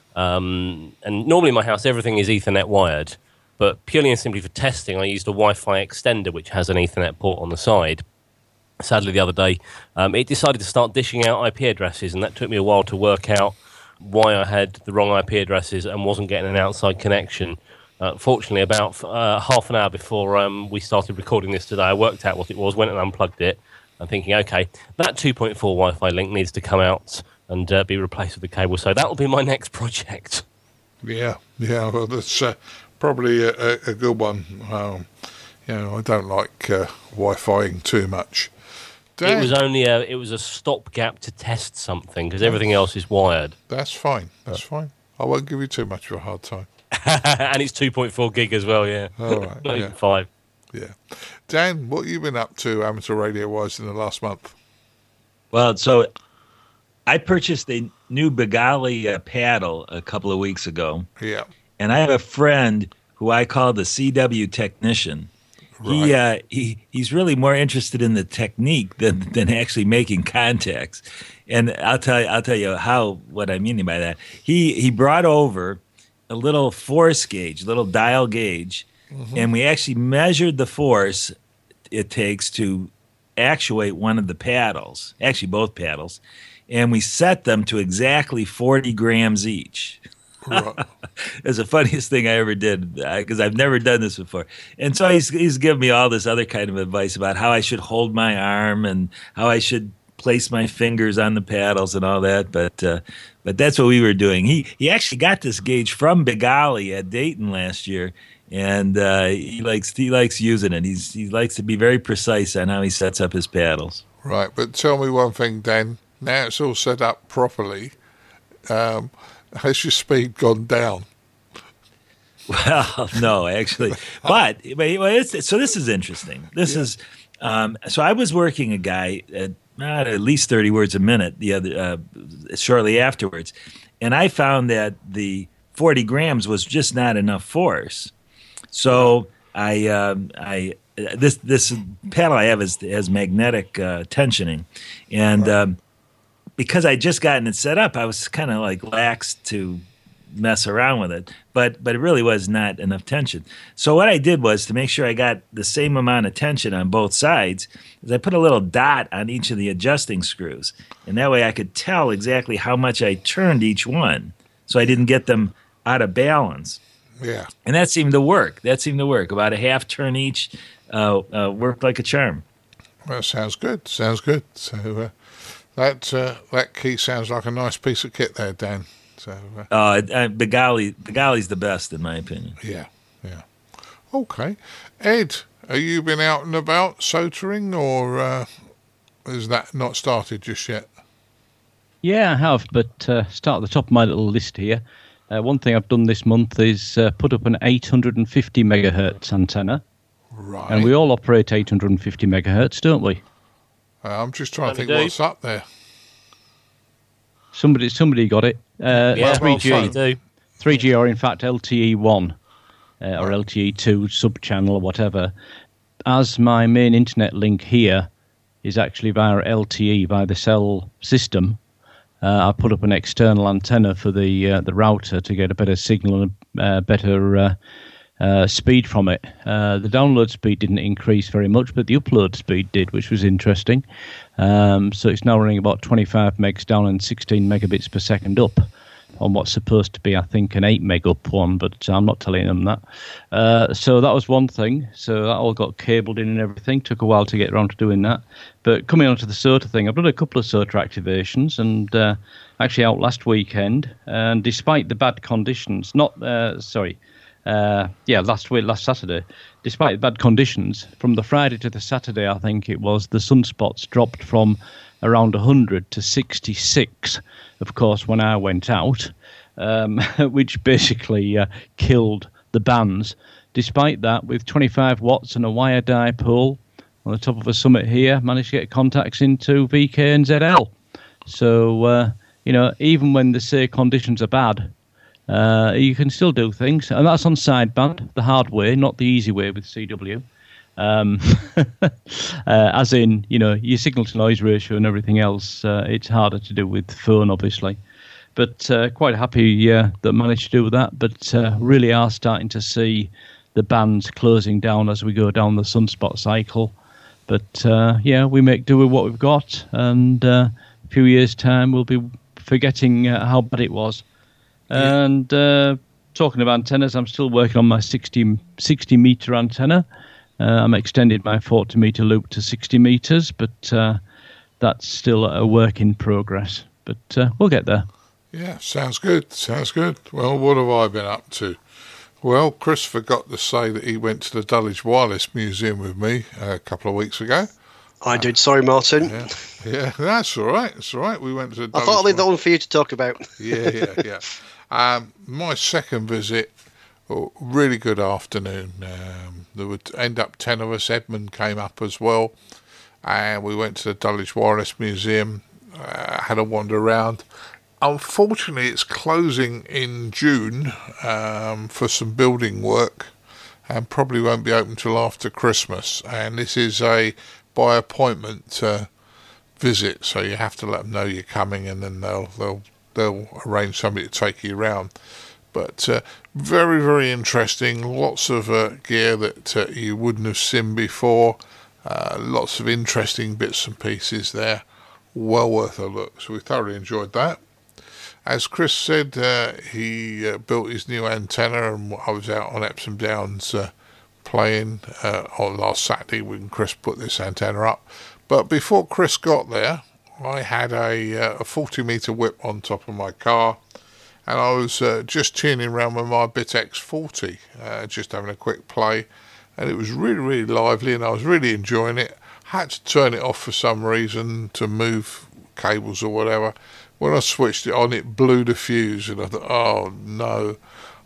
[SPEAKER 4] Um, and normally in my house, everything is Ethernet wired. But purely and simply for testing, I used a Wi-Fi extender, which has an Ethernet port on the side. Sadly, the other day, um, it decided to start dishing out I P addresses, and that took me a while to work out why I had the wrong I P addresses and wasn't getting an outside connection. Uh, fortunately, about uh, half an hour before um, we started recording this today, I worked out what it was, went and unplugged it. I'm thinking, okay, that two point four Wi-Fi link needs to come out and uh, be replaced with the cable. So that will be my next project.
[SPEAKER 2] Yeah, yeah, well, that's uh, probably a, a good one. Um, you know, I don't like uh, Wi-Fiing too much. Dan,
[SPEAKER 4] It was only a it was a stopgap to test something because everything else is wired.
[SPEAKER 2] That's fine. That's fine. I won't give you too much of a hard time.
[SPEAKER 4] And it's two point four gig as well, yeah.
[SPEAKER 2] All right,
[SPEAKER 4] Not
[SPEAKER 2] yeah.
[SPEAKER 4] even five.
[SPEAKER 2] Yeah. Dan, what have you been up to amateur radio-wise in the last month?
[SPEAKER 5] Well, so I purchased a new Bengali uh, paddle a couple of weeks ago,
[SPEAKER 2] Yeah.
[SPEAKER 5] and I have a friend who I call the C W technician. He uh, he he's really more interested in the technique than than actually making contacts. And I'll tell you I'll tell you how what I mean by that. He he brought over a little force gauge, little dial gauge, mm-hmm. and we actually measured the force it takes to actuate one of the paddles, actually both paddles, and we set them to exactly forty grams each.
[SPEAKER 2] Right.
[SPEAKER 5] It's the funniest thing I ever did because I've never done this before. And so he's he's given me all this other kind of advice about how I should hold my arm and how I should place my fingers on the paddles and all that. But uh, but that's what we were doing. He he actually got this gauge from Bengali at Dayton last year, and uh, he likes he likes using it. He's he likes to be very precise on how he sets up his paddles.
[SPEAKER 2] Right, but tell me one thing, Dan. Now it's all set up properly. Um, has your speed gone down?
[SPEAKER 5] Well, no, actually, but, but it's, so this is interesting. This yeah. is um, so I was working a guy at, uh, at least thirty words a minute the other uh, shortly afterwards, and I found that the forty grams was just not enough force. So I um, I this this paddle I have is, has magnetic uh, tensioning, and right. um, because I just gotten it set up, I was kind of like lax to mess around with it, but but it really was not enough tension. So what I did was to make sure I got the same amount of tension on both sides, is I put a little dot on each of the adjusting screws, and that way I could tell exactly how much I turned each one, so I didn't get them out of balance.
[SPEAKER 2] Yeah,
[SPEAKER 5] and that seemed to work. That seemed to work. About a half turn each uh, uh, worked like a charm.
[SPEAKER 2] Well, sounds good. Sounds good. So uh, that uh, that key sounds like a nice piece of kit there, Dan. So, uh,
[SPEAKER 5] uh, uh, Bengali, Bengali's the best in my opinion.
[SPEAKER 2] Yeah, yeah. Okay, Ed, have you been out and about soldering, or uh, is that not started just yet?
[SPEAKER 6] Yeah, I have, but uh, start at the top of my little list here. Uh, one thing I've done this month is uh, put up an eight hundred fifty megahertz antenna.
[SPEAKER 2] Right.
[SPEAKER 6] And we all operate eight hundred fifty megahertz, don't we?
[SPEAKER 2] Uh, I'm just trying to think
[SPEAKER 4] do.
[SPEAKER 2] what's up there.
[SPEAKER 6] Somebody, somebody got it. Uh,
[SPEAKER 4] Yeah,
[SPEAKER 6] three G,
[SPEAKER 4] well, do.
[SPEAKER 6] three G, or in fact L T E one uh, or L T E two sub-channel or whatever. As my main internet link here is actually via L T E, via the cell system, uh, I put up an external antenna for the uh, the router to get a better signal and uh, better uh, uh, speed from it. Uh, the download speed didn't increase very much, but the upload speed did, which was interesting. Um, so it's now running about twenty-five megs down and sixteen megabits per second up on what's supposed to be, I think, an eight meg up one, but I'm not telling them that. Uh, so that was one thing. So that all got cabled in and everything. Took a while to get around to doing that. But coming on to the SOTA thing, I've done a couple of SOTA activations, and uh, actually out last weekend. And despite the bad conditions, not, uh, sorry, uh, yeah, last week, last Saturday, despite the bad conditions, from the Friday to the Saturday, I think it was, the sunspots dropped from around one hundred to sixty-six, of course, when I went out, um, which basically uh, killed the bands. Despite that, with twenty-five watts and a wire dipole on the top of a summit here, managed to get contacts into V K and Z L. So, uh, you know, even when they say conditions are bad, uh, you can still do things. And that's on sideband, the hard way, not the easy way with C W. Um, uh, as in, you know, your signal to noise ratio and everything else, uh, it's harder to do with the phone, obviously. But uh, quite happy uh, that managed to do that. But uh, really are starting to see the bands closing down as we go down the sunspot cycle. But uh, yeah, we make do with what we've got, and uh, a few years' time we'll be forgetting uh, how bad it was. Yeah. And uh, talking of antennas, I'm still working on my sixty, sixty meter antenna. Uh, I'm extending my forty meter loop to sixty meters, but uh, that's still a work in progress. But uh, we'll get there.
[SPEAKER 2] Yeah, sounds good. Sounds good. Well, what have I been up to? Well, Chris forgot to say that he went to the Dulwich Wireless Museum with me a couple of weeks ago.
[SPEAKER 3] I did. Sorry, Martin.
[SPEAKER 2] Yeah, yeah, that's all right. That's all right. We went to the Dulwich
[SPEAKER 3] I thought I'd leave that one for you to talk about.
[SPEAKER 2] yeah, yeah, yeah. Um, my second visit, oh, really good afternoon. Um, there would end up ten of us. Edmund came up as well. And we went to the Dulwich Wireless Museum, uh, had a wander around. Unfortunately, it's closing in June um, for some building work and probably won't be open till after Christmas. And this is a by appointment uh, visit, so you have to let them know you're coming, and then they'll they'll they'll arrange somebody to take you around. But uh, very, very interesting. Lots of uh, gear that uh, you wouldn't have seen before. Uh, lots of interesting bits and pieces there. Well worth a look. So we thoroughly enjoyed that. As Chris said, uh, he uh, built his new antenna, and I was out on Epsom Downs uh, playing uh, on last Saturday when Chris put this antenna up. But before Chris got there, I had a, uh, a forty meter whip on top of my car, and I was uh, just tuning around with my Bit X forty, uh, just having a quick play, and it was really, really lively, and I was really enjoying it. Had to turn it off for some reason to move cables or whatever. When I switched it on, it blew the fuse, and I thought, oh no,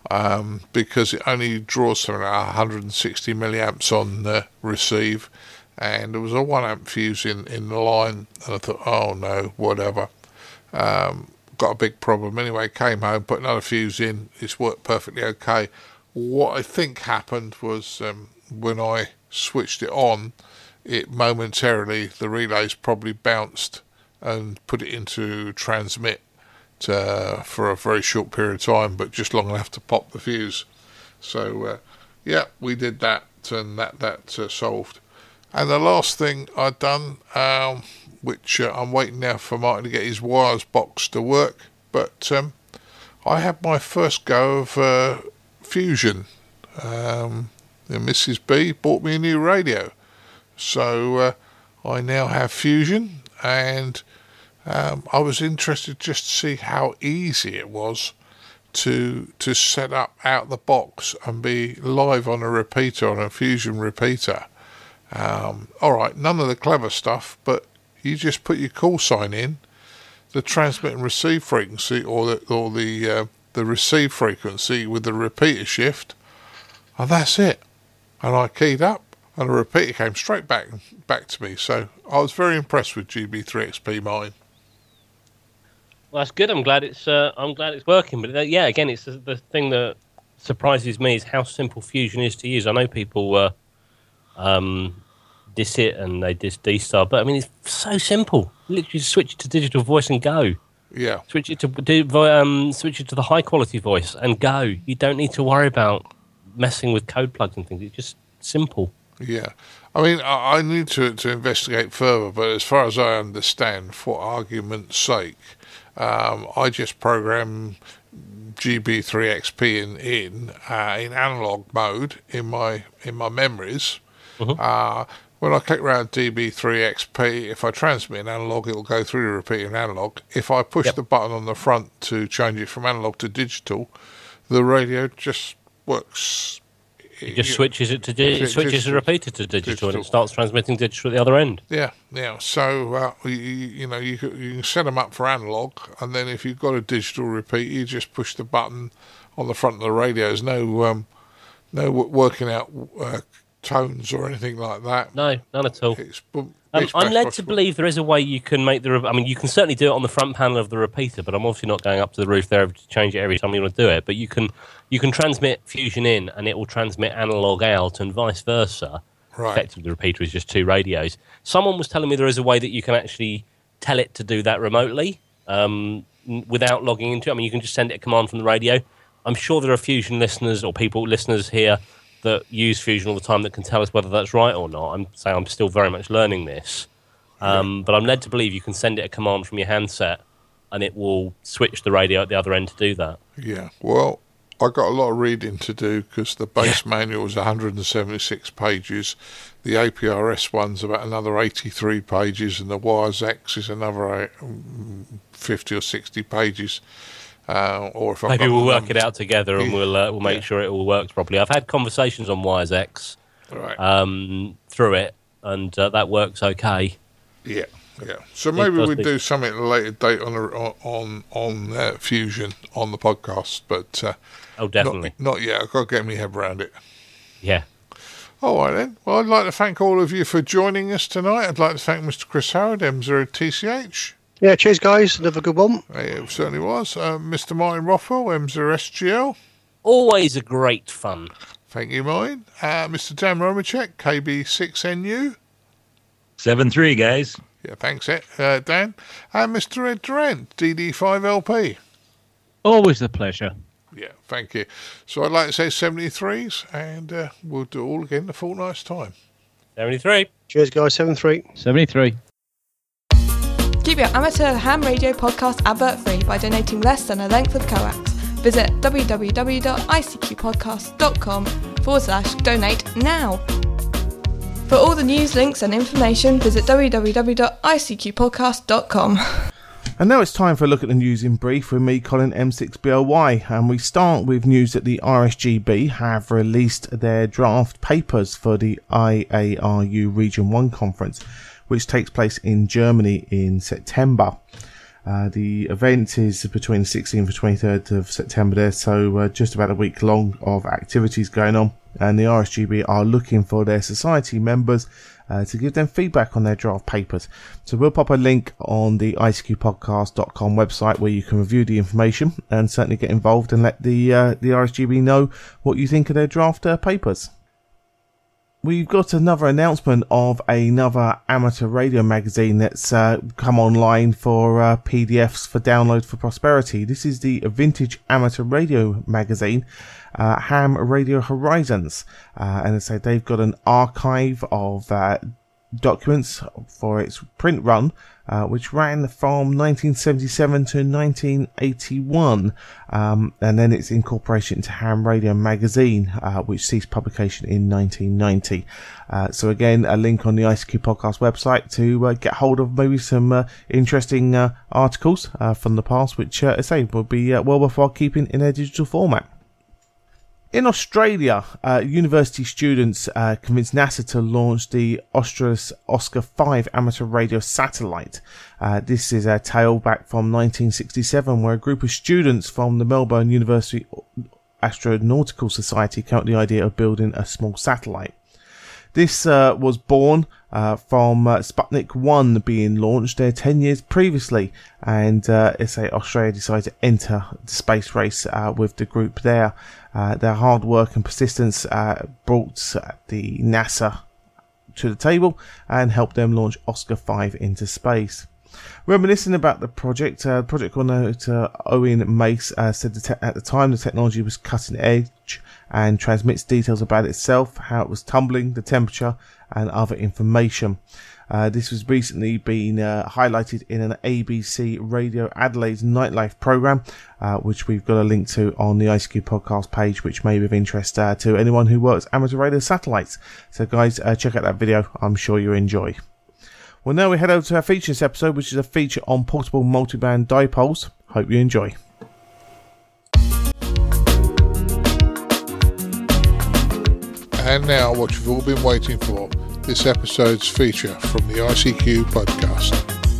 [SPEAKER 2] um, because it only draws something like one hundred sixty milliamps on the receive, and there was a one amp fuse in, in the line, and I thought, oh no, whatever. Um, got a big problem. Anyway, came home, put another fuse in, it's worked perfectly okay. What I think happened was um, when I switched it on, it momentarily, the relays probably bounced and put it into transmit to, for a very short period of time, but just long enough to pop the fuse. So, uh, yeah, we did that, and that, that uh, solved. And the last thing I'd done, um, which uh, I'm waiting now for Martin to get his wires box to work, but um, I had my first go of uh, Fusion. Um, and Missus B bought me a new radio. So uh, I now have Fusion, and um, I was interested just to see how easy it was to to set up out the box and be live on a repeater, on a Fusion repeater. Um, all right, none of the clever stuff, but you just put your call sign in, the transmit and receive frequency, or the or the uh, the receive frequency with the repeater shift, and that's it. And I keyed up, and the repeater came straight back back to me. So I was very impressed with G B three X P mine.
[SPEAKER 4] Well, that's good. I'm glad it's uh, I'm glad it's working. But uh, yeah, again, it's the, the thing that surprises me is how simple Fusion is to use. I know people uh, um, diss it and they diss D-Star, but I mean it's so simple. Literally switch it to digital voice and go.
[SPEAKER 2] Yeah.
[SPEAKER 4] Switch it to do um, switch it to the high quality voice and go. You don't need to worry about messing with code plugs and things. It's just simple.
[SPEAKER 2] Yeah. I mean, I, I need to to investigate further, but as far as I understand, for argument's sake, um, I just program G B three X P in in, uh, in analog mode in my in my memories. Mm-hmm. Uh, when I click around D B three X P, if I transmit in analog, it'll go through the repeater in analog. If I push yep. the button on the front to change it from analog to digital, the radio just works.
[SPEAKER 4] It just switches it to di- it switches the repeater to digital, digital, and it starts transmitting digital at the other end.
[SPEAKER 2] Yeah, yeah. So uh, you, you know you you can set them up for analog, and then if you've got a digital repeater, you just push the button on the front of the radio. There's no um, no working out uh, tones or anything like that.
[SPEAKER 4] No, none at all.
[SPEAKER 2] It's,
[SPEAKER 4] um,
[SPEAKER 2] it's
[SPEAKER 4] I'm led
[SPEAKER 2] possible.
[SPEAKER 4] to believe there is a way you can make the. Re- I mean, you can certainly do it on the front panel of the repeater, but I'm obviously not going up to the roof there to change it every time you want to do it. But you can you can transmit Fusion in, and it will transmit analog out, and vice versa.
[SPEAKER 2] Right.
[SPEAKER 4] Effectively, the repeater is just two radios. Someone was telling me there is a way that you can actually tell it to do that remotely um, without logging into it. I mean, you can just send it a command from the radio. I'm sure there are Fusion listeners or people, listeners here that use Fusion all the time that can tell us whether that's right or not. I'm saying I'm still very much learning this. Um, yeah. But I'm led to believe you can send it a command from your handset and it will switch the radio at the other end to do that.
[SPEAKER 2] Yeah, well, I got a lot of reading to do because the base yeah. manual is one hundred seventy-six pages. The A P R S one's about another eighty-three pages, and the WiresX is another fifty or sixty pages. Uh, or if
[SPEAKER 4] Maybe
[SPEAKER 2] I've
[SPEAKER 4] we'll work
[SPEAKER 2] numbers.
[SPEAKER 4] it out together and we'll uh, we'll make yeah. sure it all works properly. I've had conversations on WiresX
[SPEAKER 2] right.
[SPEAKER 4] um, through it, and uh, that works okay.
[SPEAKER 2] Yeah, yeah. So maybe we do something at a later date on on on uh, Fusion on the podcast, but uh,
[SPEAKER 4] oh, definitely
[SPEAKER 2] not, not yet. I've got to get my head around it.
[SPEAKER 4] Yeah.
[SPEAKER 2] All right then. Well, I'd like to thank all of you for joining us tonight. I'd like to thank Mister Chris Howard, M zero T C H.
[SPEAKER 3] Yeah, cheers, guys. Another good one.
[SPEAKER 2] It certainly was. Uh, Mister Martin Rothwell, M zero S G L.
[SPEAKER 4] Always a great fun.
[SPEAKER 2] Thank you, Martin. Uh, Mister Dan Romacek, K B six N U.
[SPEAKER 5] seven three, guys.
[SPEAKER 2] Yeah, thanks, uh, Dan. And Mister Ed Durant, D D five L P.
[SPEAKER 6] Always a pleasure.
[SPEAKER 2] Yeah, thank you. So I'd like to say seventy-threes, and uh, we'll do it all again in a fortnight's time.
[SPEAKER 4] seventy-three.
[SPEAKER 3] Cheers, guys. seven three.
[SPEAKER 6] seventy-three.
[SPEAKER 7] Keep your amateur ham radio podcast advert free by donating less than a length of coax. Visit www.icqpodcast.com forward slash donate now. For all the news, links and information, visit www dot I C Q podcast dot com.
[SPEAKER 1] And now it's time for a look at the news in brief with me, Colin M six B L Y. And we start with news that the R S G B have released their draft papers for the I A R U Region one conference, which takes place in Germany in September. Uh, the event is between the sixteenth and twenty-third of September there, so uh, just about a week long of activities going on. And the R S G B are looking for their society members uh, to give them feedback on their draft papers. So we'll pop a link on the I C Q podcast dot com website where you can review the information and certainly get involved and let the uh, the R S G B know what you think of their draft uh, papers. We've got another announcement of another amateur radio magazine that's uh, come online for uh, P D Fs for download for prosperity. This is the Vintage Amateur Radio magazine, uh, Ham Radio Horizons. Uh, and as I say, they've got an archive of uh, documents for its print run, uh, which ran from nineteen seventy-seven to nineteen eighty-one, um, and then its incorporation into Ham Radio magazine, uh, which ceased publication in nineteen ninety. Uh, so again, a link on the I C Q podcast website to uh, get hold of maybe some uh, interesting uh, articles uh, from the past, which uh, I say would be uh, well worthwhile keeping in their digital format. In Australia, uh, university students uh, convinced NASA to launch the Australis Oscar five amateur radio satellite. Uh, this is a tale back from nineteen sixty-seven, where a group of students from the Melbourne University Astronautical Society came up with the idea of building a small satellite. This uh, was born uh, from uh, Sputnik one being launched there ten years previously, and uh, it's a Australia decided to enter the space race uh, with the group there. Uh, their hard work and persistence uh, brought uh, the NASA to the table and helped them launch Oscar five into space. Reminiscing about the project, uh, project coordinator Owen Mace uh, said that te- at the time the technology was cutting edge and transmits details about itself, how it was tumbling, the temperature, and other information. Uh, this was recently been uh, highlighted in an A B C Radio Adelaide's Nightlife programme, uh, which we've got a link to on the I C Q podcast page, which may be of interest uh, to anyone who works amateur radio satellites. So guys, uh, check out that video. I'm sure you'll enjoy. Well, now we head over to our feature this episode, which is a feature on portable multiband dipoles. Hope you enjoy.
[SPEAKER 2] And now what you've all been waiting for, this episode's feature from the I C Q podcast.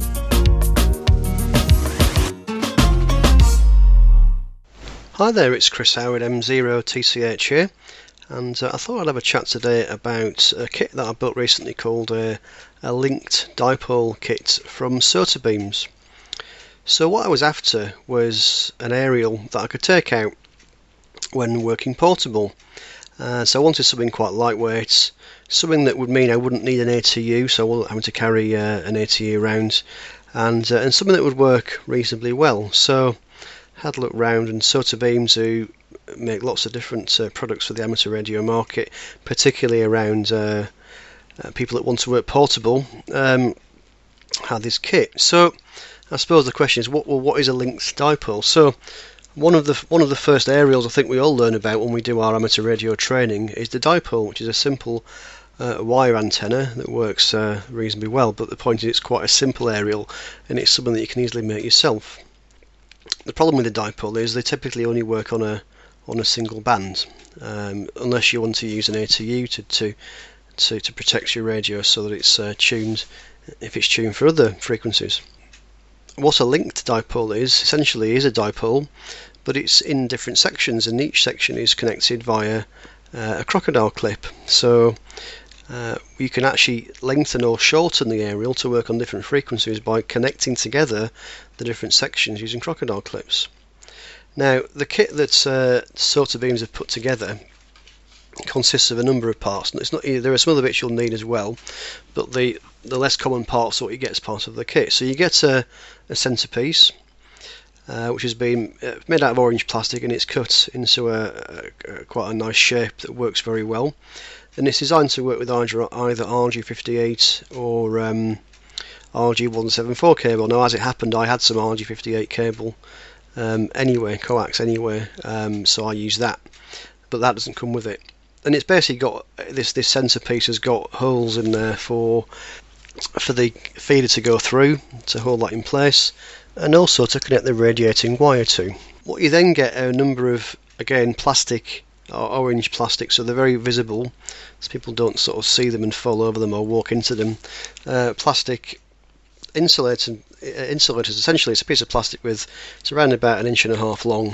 [SPEAKER 3] Hi there, it's Chris Howard, M zero T C H here, and uh, I thought I'd have a chat today about a kit that I built recently called uh, a linked dipole kit from Sotabeams. So what I was after was an aerial that I could take out when working portable. Uh, so I wanted something quite lightweight, something that would mean I wouldn't need an A T U, so I wasn't having to carry uh, an A T U around, and uh, and something that would work reasonably well. So had a look round, and Soto Beams, who make lots of different uh, products for the amateur radio market, particularly around uh, uh, people that want to work portable, um, had this kit. So I suppose the question is, what well, what is a linked dipole? So one of the one of the first aerials I think we all learn about when we do our amateur radio training is the dipole, which is a simple uh, wire antenna that works uh, reasonably well. But the point is, it's quite a simple aerial, and it's something that you can easily make yourself. The problem with the dipole is they typically only work on a on a single band, um, unless you want to use an A T U to to to, to protect your radio so that it's uh, tuned if it's tuned for other frequencies. What a linked dipole is essentially is a dipole, but it's in different sections, and each section is connected via uh, a crocodile clip. So uh, you can actually lengthen or shorten the aerial to work on different frequencies by connecting together the different sections using crocodile clips. Now, the kit that uh, Soto Beams have put together consists of a number of parts. And it's not there are some other bits you'll need as well, but the the less common parts are what you get as part of the kit. So you get a, a centerpiece, uh, which has been uh, made out of orange plastic, and it's cut into a, a, a quite a nice shape that works very well. And it's designed to work with either, either R G fifty-eight or um, R G one seventy-four cable. Now, as it happened, I had some R G fifty-eight cable um, anyway, coax anyway, um, so I use that, but that doesn't come with it. And it's basically got this this centerpiece has got holes in there for for the feeder to go through to hold that in place, and also to connect the radiating wire to. What you then get are a number of, again, plastic or orange plastic, so they're very visible, so people don't sort of see them and fall over them or walk into them. Uh, plastic insulator, insulators. Essentially, it's a piece of plastic with it's around about an inch and a half long,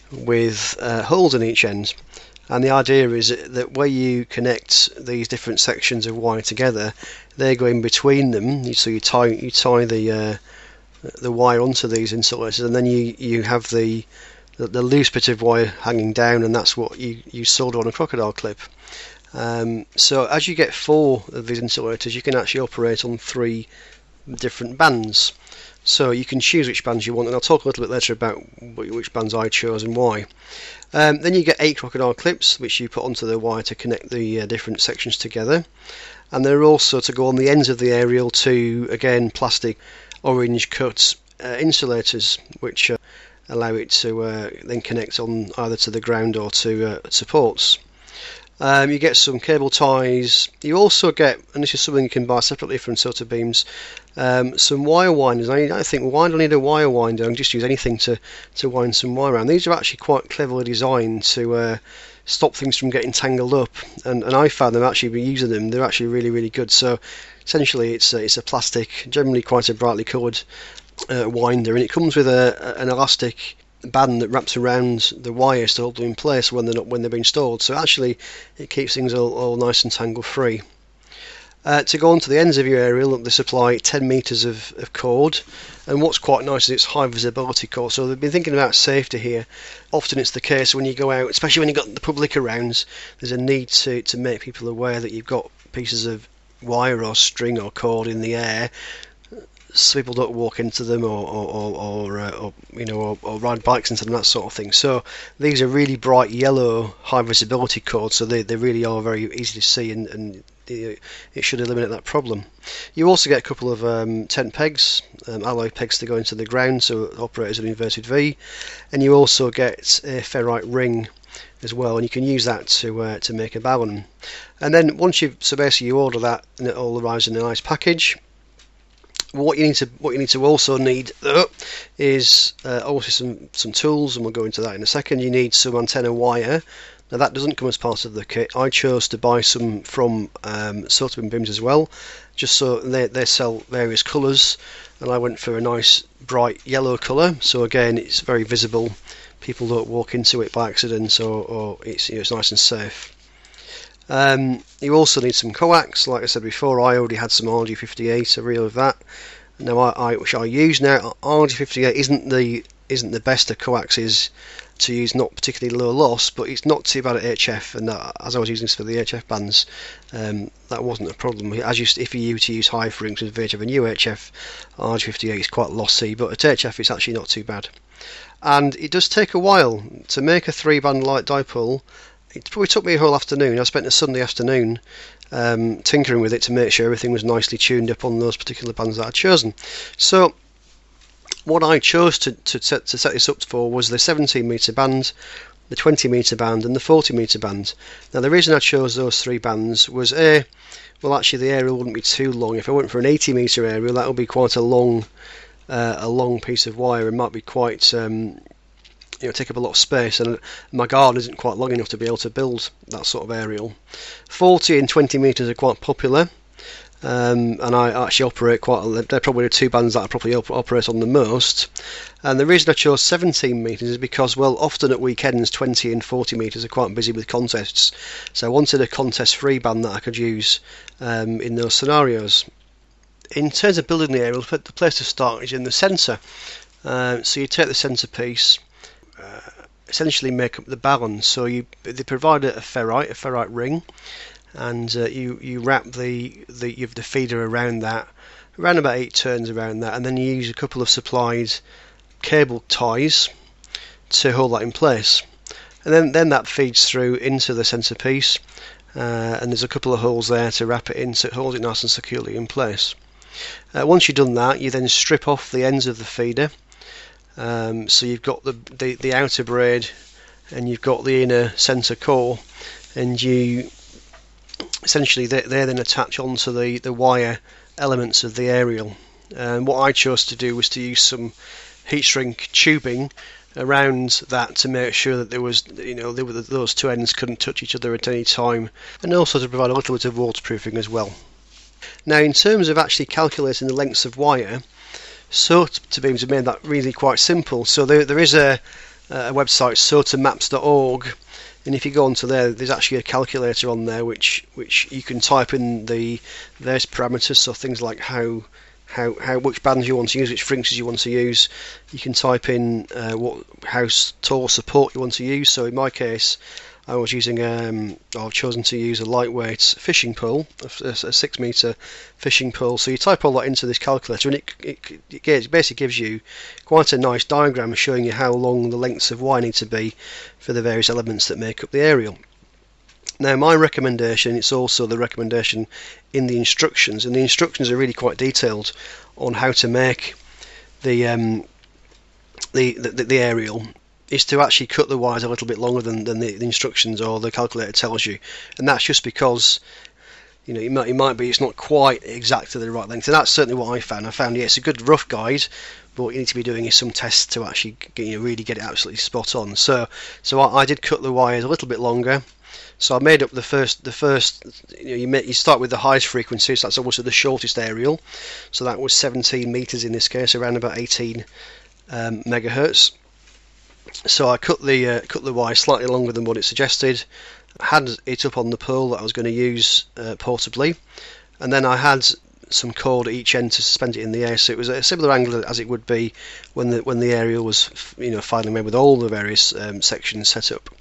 [SPEAKER 3] with uh, holes in each end. And the idea is that where you connect these different sections of wire together, they go in between them. So you tie you tie the uh, the wire onto these insulators, and then you you have the the, the loose bit of wire hanging down, and that's what you you solder on a crocodile clip. Um, so as you get four of these insulators, you can actually operate on three different bands. So you can choose which bands you want, and I'll talk a little bit later about which bands I chose and why. Um, then you get eight crocodile clips, which you put onto the wire to connect the uh, different sections together. And they're also to go on the ends of the aerial to, again, plastic orange cut uh, insulators, which uh, allow it to uh, then connect on either to the ground or to uh, supports. Um, you get some cable ties. You also get, and this is something you can buy separately from Soto Beams, um, some wire winders. I, I think, why do I need a wire winder? I can just use anything to, to wind some wire around. These are actually quite cleverly designed to uh, stop things from getting tangled up, and, and I found them actually using them. They're actually really, really good. So essentially, it's a, it's a plastic, generally quite a brightly coloured uh, winder, and it comes with a, an elastic band that wraps around the wires to hold them in place when they're not when they're being stored. So actually, it keeps things all, all nice and tangle free. Uh, to go on to the ends of your aerial, they supply ten meters of, of cord, and what's quite nice is it's high visibility cord. So they've been thinking about safety here. Often it's the case when you go out, especially when you've got the public around, there's a need to to make people aware that you've got pieces of wire or string or cord in the air, so people don't walk into them or or, or, or, uh, or you know or, or ride bikes into them, that sort of thing. So these are really bright yellow high visibility cords, so they, they really are very easy to see, and, and it should eliminate that problem. You also get a couple of um, tent pegs, um, alloy pegs to go into the ground, so it operates an inverted V, and you also get a ferrite ring as well, and you can use that to uh, to make a bow on them. And then once you so basically you order that, and it all arrives in a nice package. What you need to what you need to also need uh, is uh, also some some tools, and we'll go into that in a second. You need some antenna wire. Now that doesn't come as part of the kit. I chose to buy some from um, Soto Beams as well, just so they they sell various colours, and I went for a nice bright yellow colour. So again, it's very visible. People don't walk into it by accident, or, or it's you know, it's nice and safe. Um, you also need some coax. Like I said before, I already had some R G fifty-eight, a reel of that. Now, I, I which I use now. R G fifty-eight isn't the isn't the best. The coax is to use not particularly low loss, but it's not too bad at H F. And that, as I was using this for the H F bands, um, that wasn't a problem. As you, if you were to use high frequency with V H F and U H F, R J fifty-eight is quite lossy, but at H F it's actually not too bad. And it does take a while to make a three band light dipole. It probably took me a whole afternoon. I spent a Sunday afternoon um, tinkering with it to make sure everything was nicely tuned up on those particular bands that I'd chosen. So what I chose to, to, set, to set this up for was the seventeen metre band, the twenty metre band and the forty metre band. Now the reason I chose those three bands was A, well actually the aerial wouldn't be too long. If I went for an eighty metre aerial, that would be quite a long uh, a long piece of wire and might be quite um, you know, take up a lot of space, and my garden isn't quite long enough to be able to build that sort of aerial. forty and twenty metres are quite popular. Um, and I actually operate quite a, they're probably the two bands that I probably op- operate on the most. And the reason I chose seventeen metres is because, well, often at weekends twenty and forty metres are quite busy with contests, so I wanted a contest free band that I could use um, in those scenarios. In terms of building the aerial, the place to start is in the centre. Uh, so you take the centrepiece, uh, essentially make up the balance. So you they provide a ferrite, a ferrite ring, and uh, you you wrap the the you have the feeder around that, around about eight turns around that, and then you use a couple of supplied cable ties to hold that in place, and then then that feeds through into the centrepiece, uh, and there's a couple of holes there to wrap it in so it holds it nice and securely in place. Uh, once you've done that, you then strip off the ends of the feeder, um, so you've got the, the the outer braid and you've got the inner centre core, and you essentially they they then attach onto the the wire elements of the aerial. And what I chose to do was to use some heat shrink tubing around that to make sure that there was, you know, there were, those two ends couldn't touch each other at any time, and also to provide a little bit of waterproofing as well. Now, in terms of actually calculating the lengths of wire, SOTA beams have made that really quite simple. So there there is a, a website, sota maps dot org. And if you go onto there, there's actually a calculator on there which which you can type in the various parameters, so things like how how how which bands you want to use, which frequencies you want to use. You can type in uh, what how tall support you want to use. So in my case, I was using um, I've chosen to use a lightweight fishing pole, a, a six meter fishing pole. So you type all that into this calculator, and it, it, it basically gives you quite a nice diagram showing you how long the lengths of wire need to be for the various elements that make up the aerial. Now, my recommendation, it's also the recommendation in the instructions, and the instructions are really quite detailed on how to make the um, the, the the aerial, is to actually cut the wires a little bit longer than, than the, the instructions or the calculator tells you. And that's just because, you know, it might, it might be it's not quite exactly the right length. And that's certainly what I found. I found, yeah, it's a good rough guide, but what you need to be doing is some tests to actually get, you know, really get it absolutely spot on. So so I, I did cut the wires a little bit longer. So I made up the first, the first, you know, you, make, you start with the highest frequency, so that's also the shortest aerial. So that was seventeen metres in this case, around about eighteen um, megahertz. So I cut the uh, cut the wire slightly longer than what it suggested, had it up on the pole that I was going to use uh, portably, and then I had some cord at each end to suspend it in the air, so it was a similar angle as it would be when the when the aerial was, you know, finally made with all the various um, sections set up.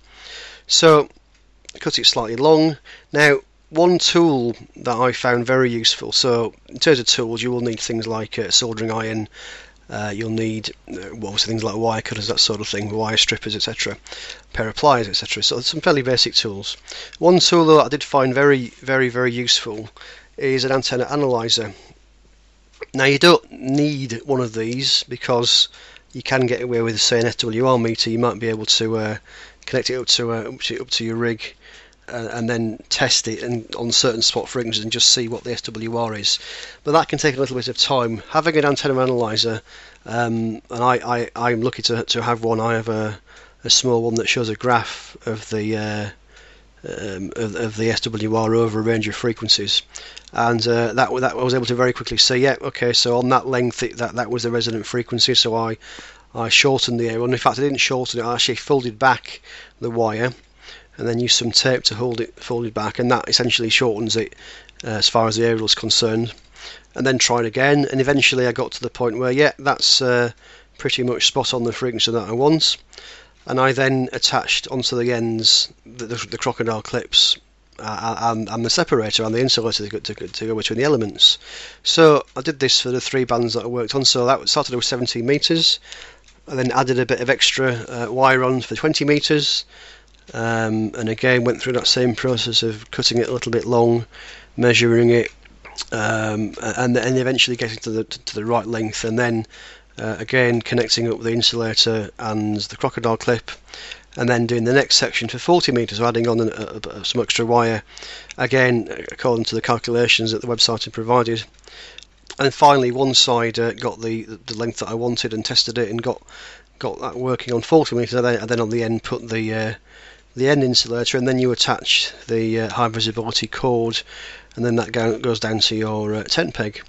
[SPEAKER 3] So I cut it slightly long. Now, one tool that I found very useful, so in terms of tools, you will need things like a soldering iron. Uh, you'll need uh, well, things like wire cutters, that sort of thing, wire strippers, et cetera, pair of pliers, et cetera. So some fairly basic tools. One tool that I did find very, very, very useful is an antenna analyzer. Now, you don't need one of these because you can get away with, say, an S W R meter. You might be able to uh, connect it up to, uh, up to up to your rig, uh, and then test it and on certain spot frequencies and just see what the S W R is. But that can take a little bit of time. Having an antenna analyzer, um, and I, I, I'm lucky to to have one. I have a, a small one that shows a graph of the uh, um, of, of the S W R over a range of frequencies, and uh, that that I was able to very quickly say, yeah, okay, so on that length it, that that was the resonant frequency. So I I shortened the aerial, and in fact I didn't shorten it. I actually folded back the wire, and then use some tape to hold it folded back, and that essentially shortens it uh, as far as the aerial is concerned. And then tried again, and eventually I got to the point where, yeah, that's uh, pretty much spot on the frequency that I want. And I then attached onto the ends the, the, the crocodile clips uh, and, and the separator and the insulator to, to, to go between the elements. So I did this for the three bands that I worked on. So that started with seventeen metres. I then added a bit of extra uh, wire on for twenty metres. Um, and again went through that same process of cutting it a little bit long, measuring it, um, and, and eventually getting to the to the right length, and then uh, again connecting up the insulator and the crocodile clip, and then doing the next section for forty metres, adding on an, a, a, some extra wire, again according to the calculations that the website had provided. And finally one side uh, got the, the length that I wanted and tested it and got got that working on forty metres, and then, and then on the end put the uh, the end insulator, and then you attach the uh, high visibility cord, and then that go, goes down to your uh, tent peg.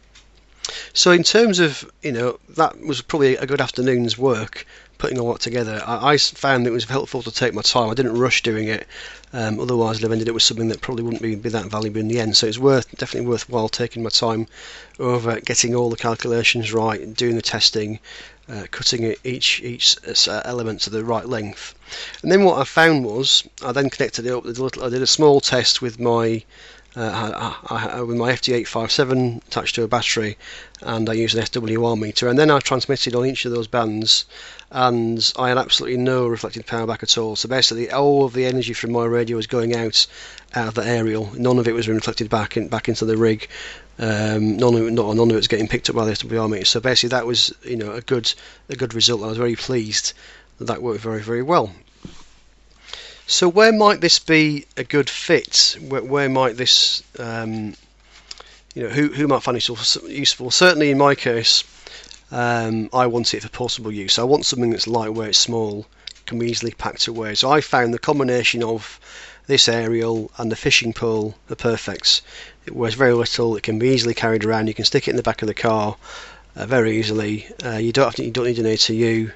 [SPEAKER 3] So in terms of, you know, that was probably a good afternoon's work putting all that together. I, I found it was helpful to take my time. I didn't rush doing it, um, otherwise I'd have ended up with something that probably wouldn't be, be that valuable in the end. So it's worth definitely worthwhile taking my time over getting all the calculations right, doing the testing, uh, cutting it each each uh, element to the right length. And then what I found was I then connected it up with a little. I did a small test with my Uh, I, I, with my F T eight fifty-seven attached to a battery, and I used an S W R meter, and then I transmitted on each of those bands, and I had absolutely no reflected power back at all. So basically all of the energy from my radio was going out out of the aerial. None of it was being reflected back in, back into the rig. Um, none of it, not none of it was getting picked up by the S W R meter. So basically that was, you know, a good a good result. I was very pleased that that worked very very well. So where might this be a good fit? Where, where might this, um, you know, who who might find it useful? Certainly in my case, um, I want it for portable use. I want something that's lightweight, small, can be easily packed away. So I found the combination of this aerial and the fishing pole are perfect. It weighs very little. It can be easily carried around. You can stick it in the back of the car uh, very easily. Uh, you don't have to, you don't need an A T U,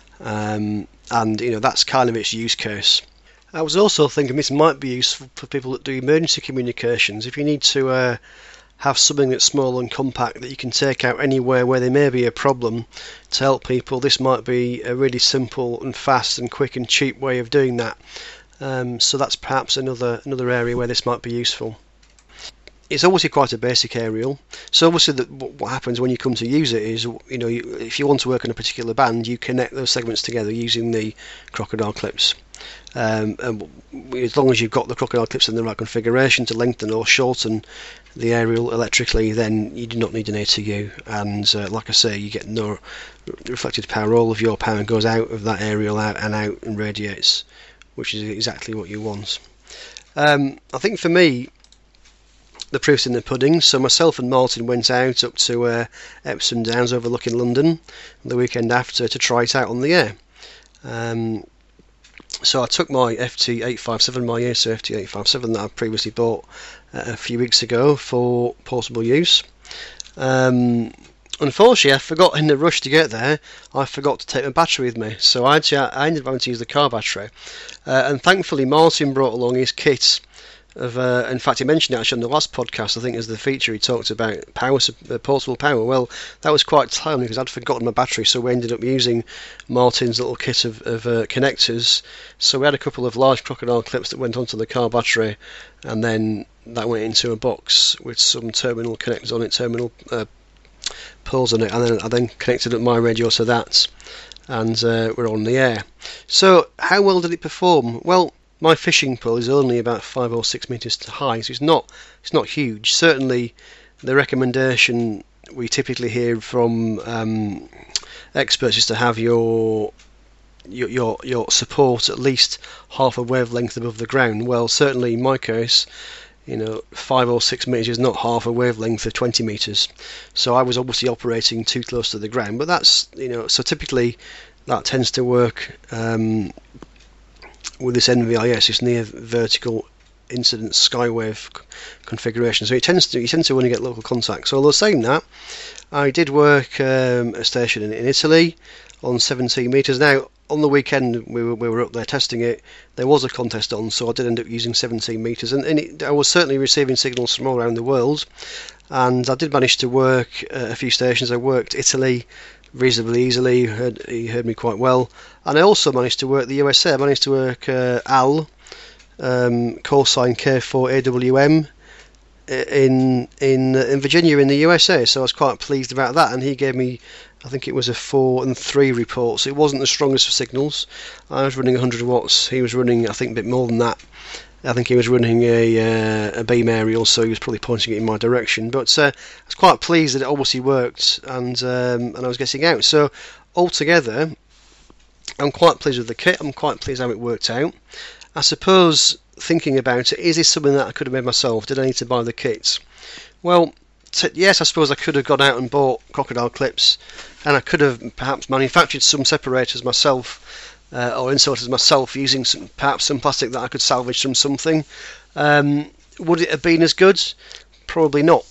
[SPEAKER 3] um, and you know that's kind of its use case. I was also thinking this might be useful for people that do emergency communications. If you need to uh, have something that's small and compact that you can take out anywhere where there may be a problem to help people, this might be a really simple and fast and quick and cheap way of doing that. Um, so that's perhaps another another area where this might be useful. It's obviously quite a basic aerial. So obviously the, what happens when you come to use it is, you know, you, if you want to work on a particular band, you connect those segments together using the crocodile clips. Um, and as long as you've got the crocodile clips in the right configuration to lengthen or shorten the aerial electrically, then you do not need an A T U. And uh, like I say, you get no reflected power. All of your power goes out of that aerial out and out and radiates, which is exactly what you want. Um, I think for me, the proof's in the pudding. So myself and Martin went out up to uh, Epsom Downs overlooking London the weekend after to try it out on the air. Um, so I took my F T eight fifty-seven, my A S O F T eight fifty-seven that I previously bought uh, a few weeks ago for portable use. Um, unfortunately, I forgot in the rush to get there, I forgot to take my battery with me. So I, actually, I ended up having to use the car battery. Uh, and thankfully, Martin brought along his kit. Of, uh, in fact, he mentioned it actually on the last podcast. I think as the feature he talked about power, uh, portable power. Well, that was quite timely because I'd forgotten my battery, so we ended up using Martin's little kit of, of uh, connectors. So we had a couple of large crocodile clips that went onto the car battery, and then that went into a box with some terminal connectors on it, terminal uh, poles on it, and then I then connected up my radio to that, and uh, we're on the air. So how well did it perform? Well, my fishing pole is only about five or six metres high, so it's not it's not huge. Certainly, the recommendation we typically hear from um, experts is to have your, your your your support at least half a wavelength above the ground. Well, certainly in my case, you know, five or six metres is not half a wavelength of twenty metres. So I was obviously operating too close to the ground, but that's, you know, so typically that tends to work. Um, with this N V I S, it's near vertical incident skywave c- configuration, so it tends to you tend to only get local contact. So although saying that, I did work um, a station in, in Italy on seventeen metres. Now on the weekend we were we were up there testing it. There was a contest on, so I did end up using seventeen metres, and, and it, I was certainly receiving signals from all around the world. And I did manage to work uh, a few stations. I worked Italy, reasonably easily. He heard, he heard me quite well. And I also managed to work the U S A. I managed to work uh, Al, um, call sign K four A W M, in in in Virginia in the U S A. So I was quite pleased about that. And he gave me, I think it was a four and three report. So it wasn't the strongest of signals. I was running one hundred watts. He was running, I think, a bit more than that. I think he was running a uh, a beam aerial, so he was probably pointing it in my direction. But uh, I was quite pleased that it obviously worked, and um, and I was getting out. So altogether, I'm quite pleased with the kit. I'm quite pleased how it worked out. I suppose, thinking about it, is this something that I could have made myself? Did I need to buy the kits? Well, t- yes, I suppose I could have gone out and bought crocodile clips, and I could have perhaps manufactured some separators myself. Uh, or inserted myself using some, perhaps some plastic that I could salvage from something. Um, would it have been as good? Probably not.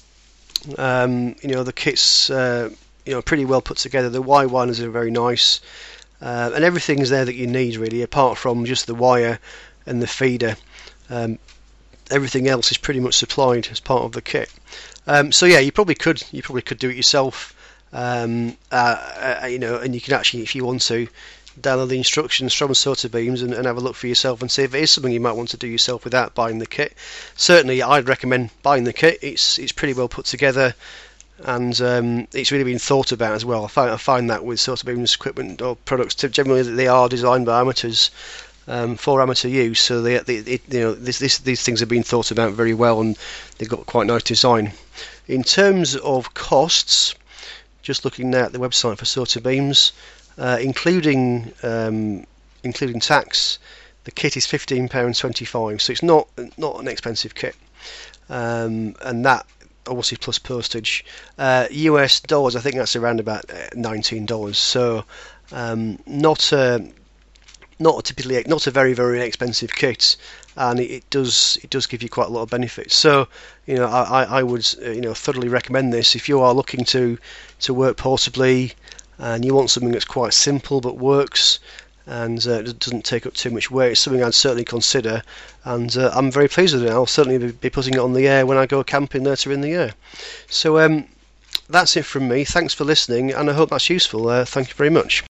[SPEAKER 3] Um, you know, the kit's uh, you know pretty well put together. The Y ones are very nice, uh, and everything's there that you need really, apart from just the wire and the feeder. Um, everything else is pretty much supplied as part of the kit. Um, so yeah, you probably could you probably could do it yourself. Um, uh, uh, you know, and you can actually, if you want to, download the instructions from Sotobeams and, and have a look for yourself and see if it is something you might want to do yourself without buying the kit. Certainly, I'd recommend buying the kit. It's it's pretty well put together, and um, it's really been thought about as well. I find I find that with Sotobeams equipment or products, generally they are designed by amateurs um, for amateur use. So they, they it, you know this, this these things have been thought about very well, and they've got quite nice design. In terms of costs, just looking now at the website for Sotobeams. Uh, including um, including tax, the kit is fifteen pounds twenty-five, so it's not not an expensive kit, um, and that obviously plus postage. Uh, U S dollars, I think that's around about nineteen dollars, so um, not a, not a typically not a very very expensive kit, and it, it does it does give you quite a lot of benefits. So you know I, I would you know thoroughly recommend this if you are looking to to work portably. And you want something that's quite simple but works and uh, doesn't take up too much weight. It's something I'd certainly consider, and uh, I'm very pleased with it. I'll certainly be putting it on the air when I go camping later in the year. So um, that's it from me. Thanks for listening, and I hope that's useful. Uh, thank you very much.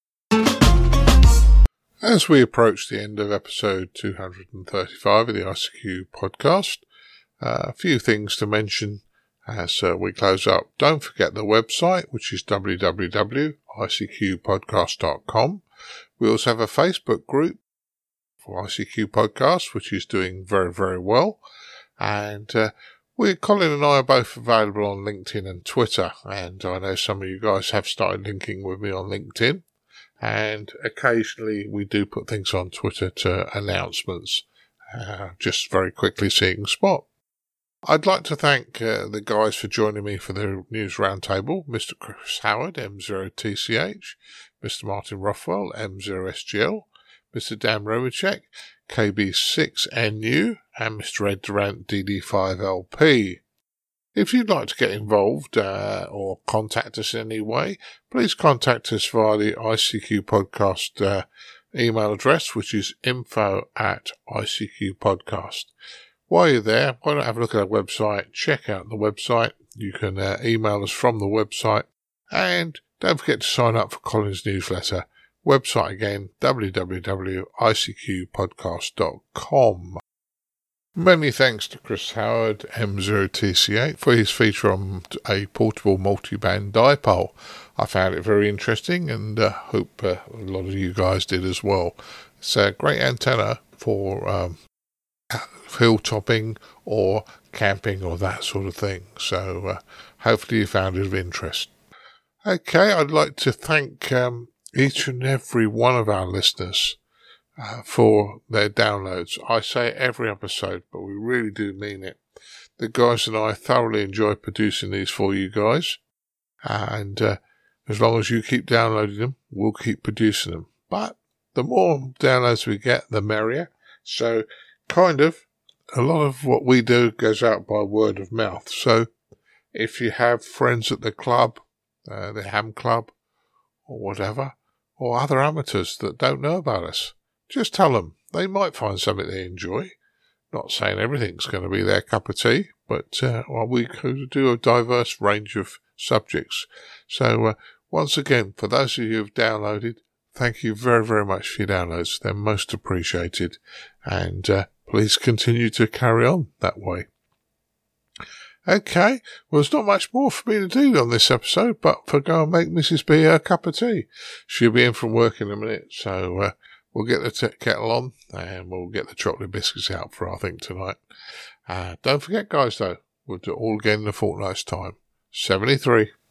[SPEAKER 2] As we approach the end of episode two hundred thirty-five of the I C Q podcast, uh, a few things to mention. As uh, we close up, don't forget the website, which is w w w dot i c q podcast dot com. We also have a Facebook group for I C Q Podcast, which is doing very, very well. And uh, we, Colin and I are both available on LinkedIn and Twitter. And I know some of you guys have started linking with me on LinkedIn. And occasionally we do put things on Twitter to announcements, uh, just very quickly seeing spot. I'd like to thank uh, the guys for joining me for the news roundtable, Mister Chris Howard, M zero T C H, Mister Martin Rothwell, M zero S G L, Mister Dan Romacek, K B six N U, and Mister Ed Durant, D D five L P. If you'd like to get involved uh, or contact us in any way, please contact us via the I C Q Podcast uh, email address, which is info at I C Q Podcast. While you're there, why not have a look at our website, check out the website. You can uh, email us from the website, and don't forget to sign up for Colin's newsletter. Website again, w w w dot i c q podcast dot com. Many thanks to Chris Howard, M zero T C eight, for his feature on a portable multi-band dipole. I found it very interesting, and uh, hope uh, a lot of you guys did as well. It's a great antenna for um, hill topping or camping or that sort of thing. So uh, hopefully you found it of interest. Okay, I'd like to thank um, each and every one of our listeners uh, for their downloads. I say every episode, but we really do mean it. The guys and I thoroughly enjoy producing these for you guys. And uh, as long as you keep downloading them, we'll keep producing them. But the more downloads we get, the merrier. So kind of, a lot of what we do goes out by word of mouth. So if you have friends at the club, uh, the Ham Club, or whatever, or other amateurs that don't know about us, just tell them. They might find something they enjoy. Not saying everything's going to be their cup of tea, but uh, well, we could do a diverse range of subjects. So uh, once again, for those of you who've downloaded, thank you very, very much for your downloads. They're most appreciated. And uh, please continue to carry on that way. Okay, well, there's not much more for me to do on this episode, but for go and make Missus B a cup of tea. She'll be in from work in a minute, so uh, we'll get the t- kettle on and we'll get the chocolate biscuits out for, I think, tonight. Uh, don't forget, guys, though, we'll do it all again in a fortnight's time. seventy-three.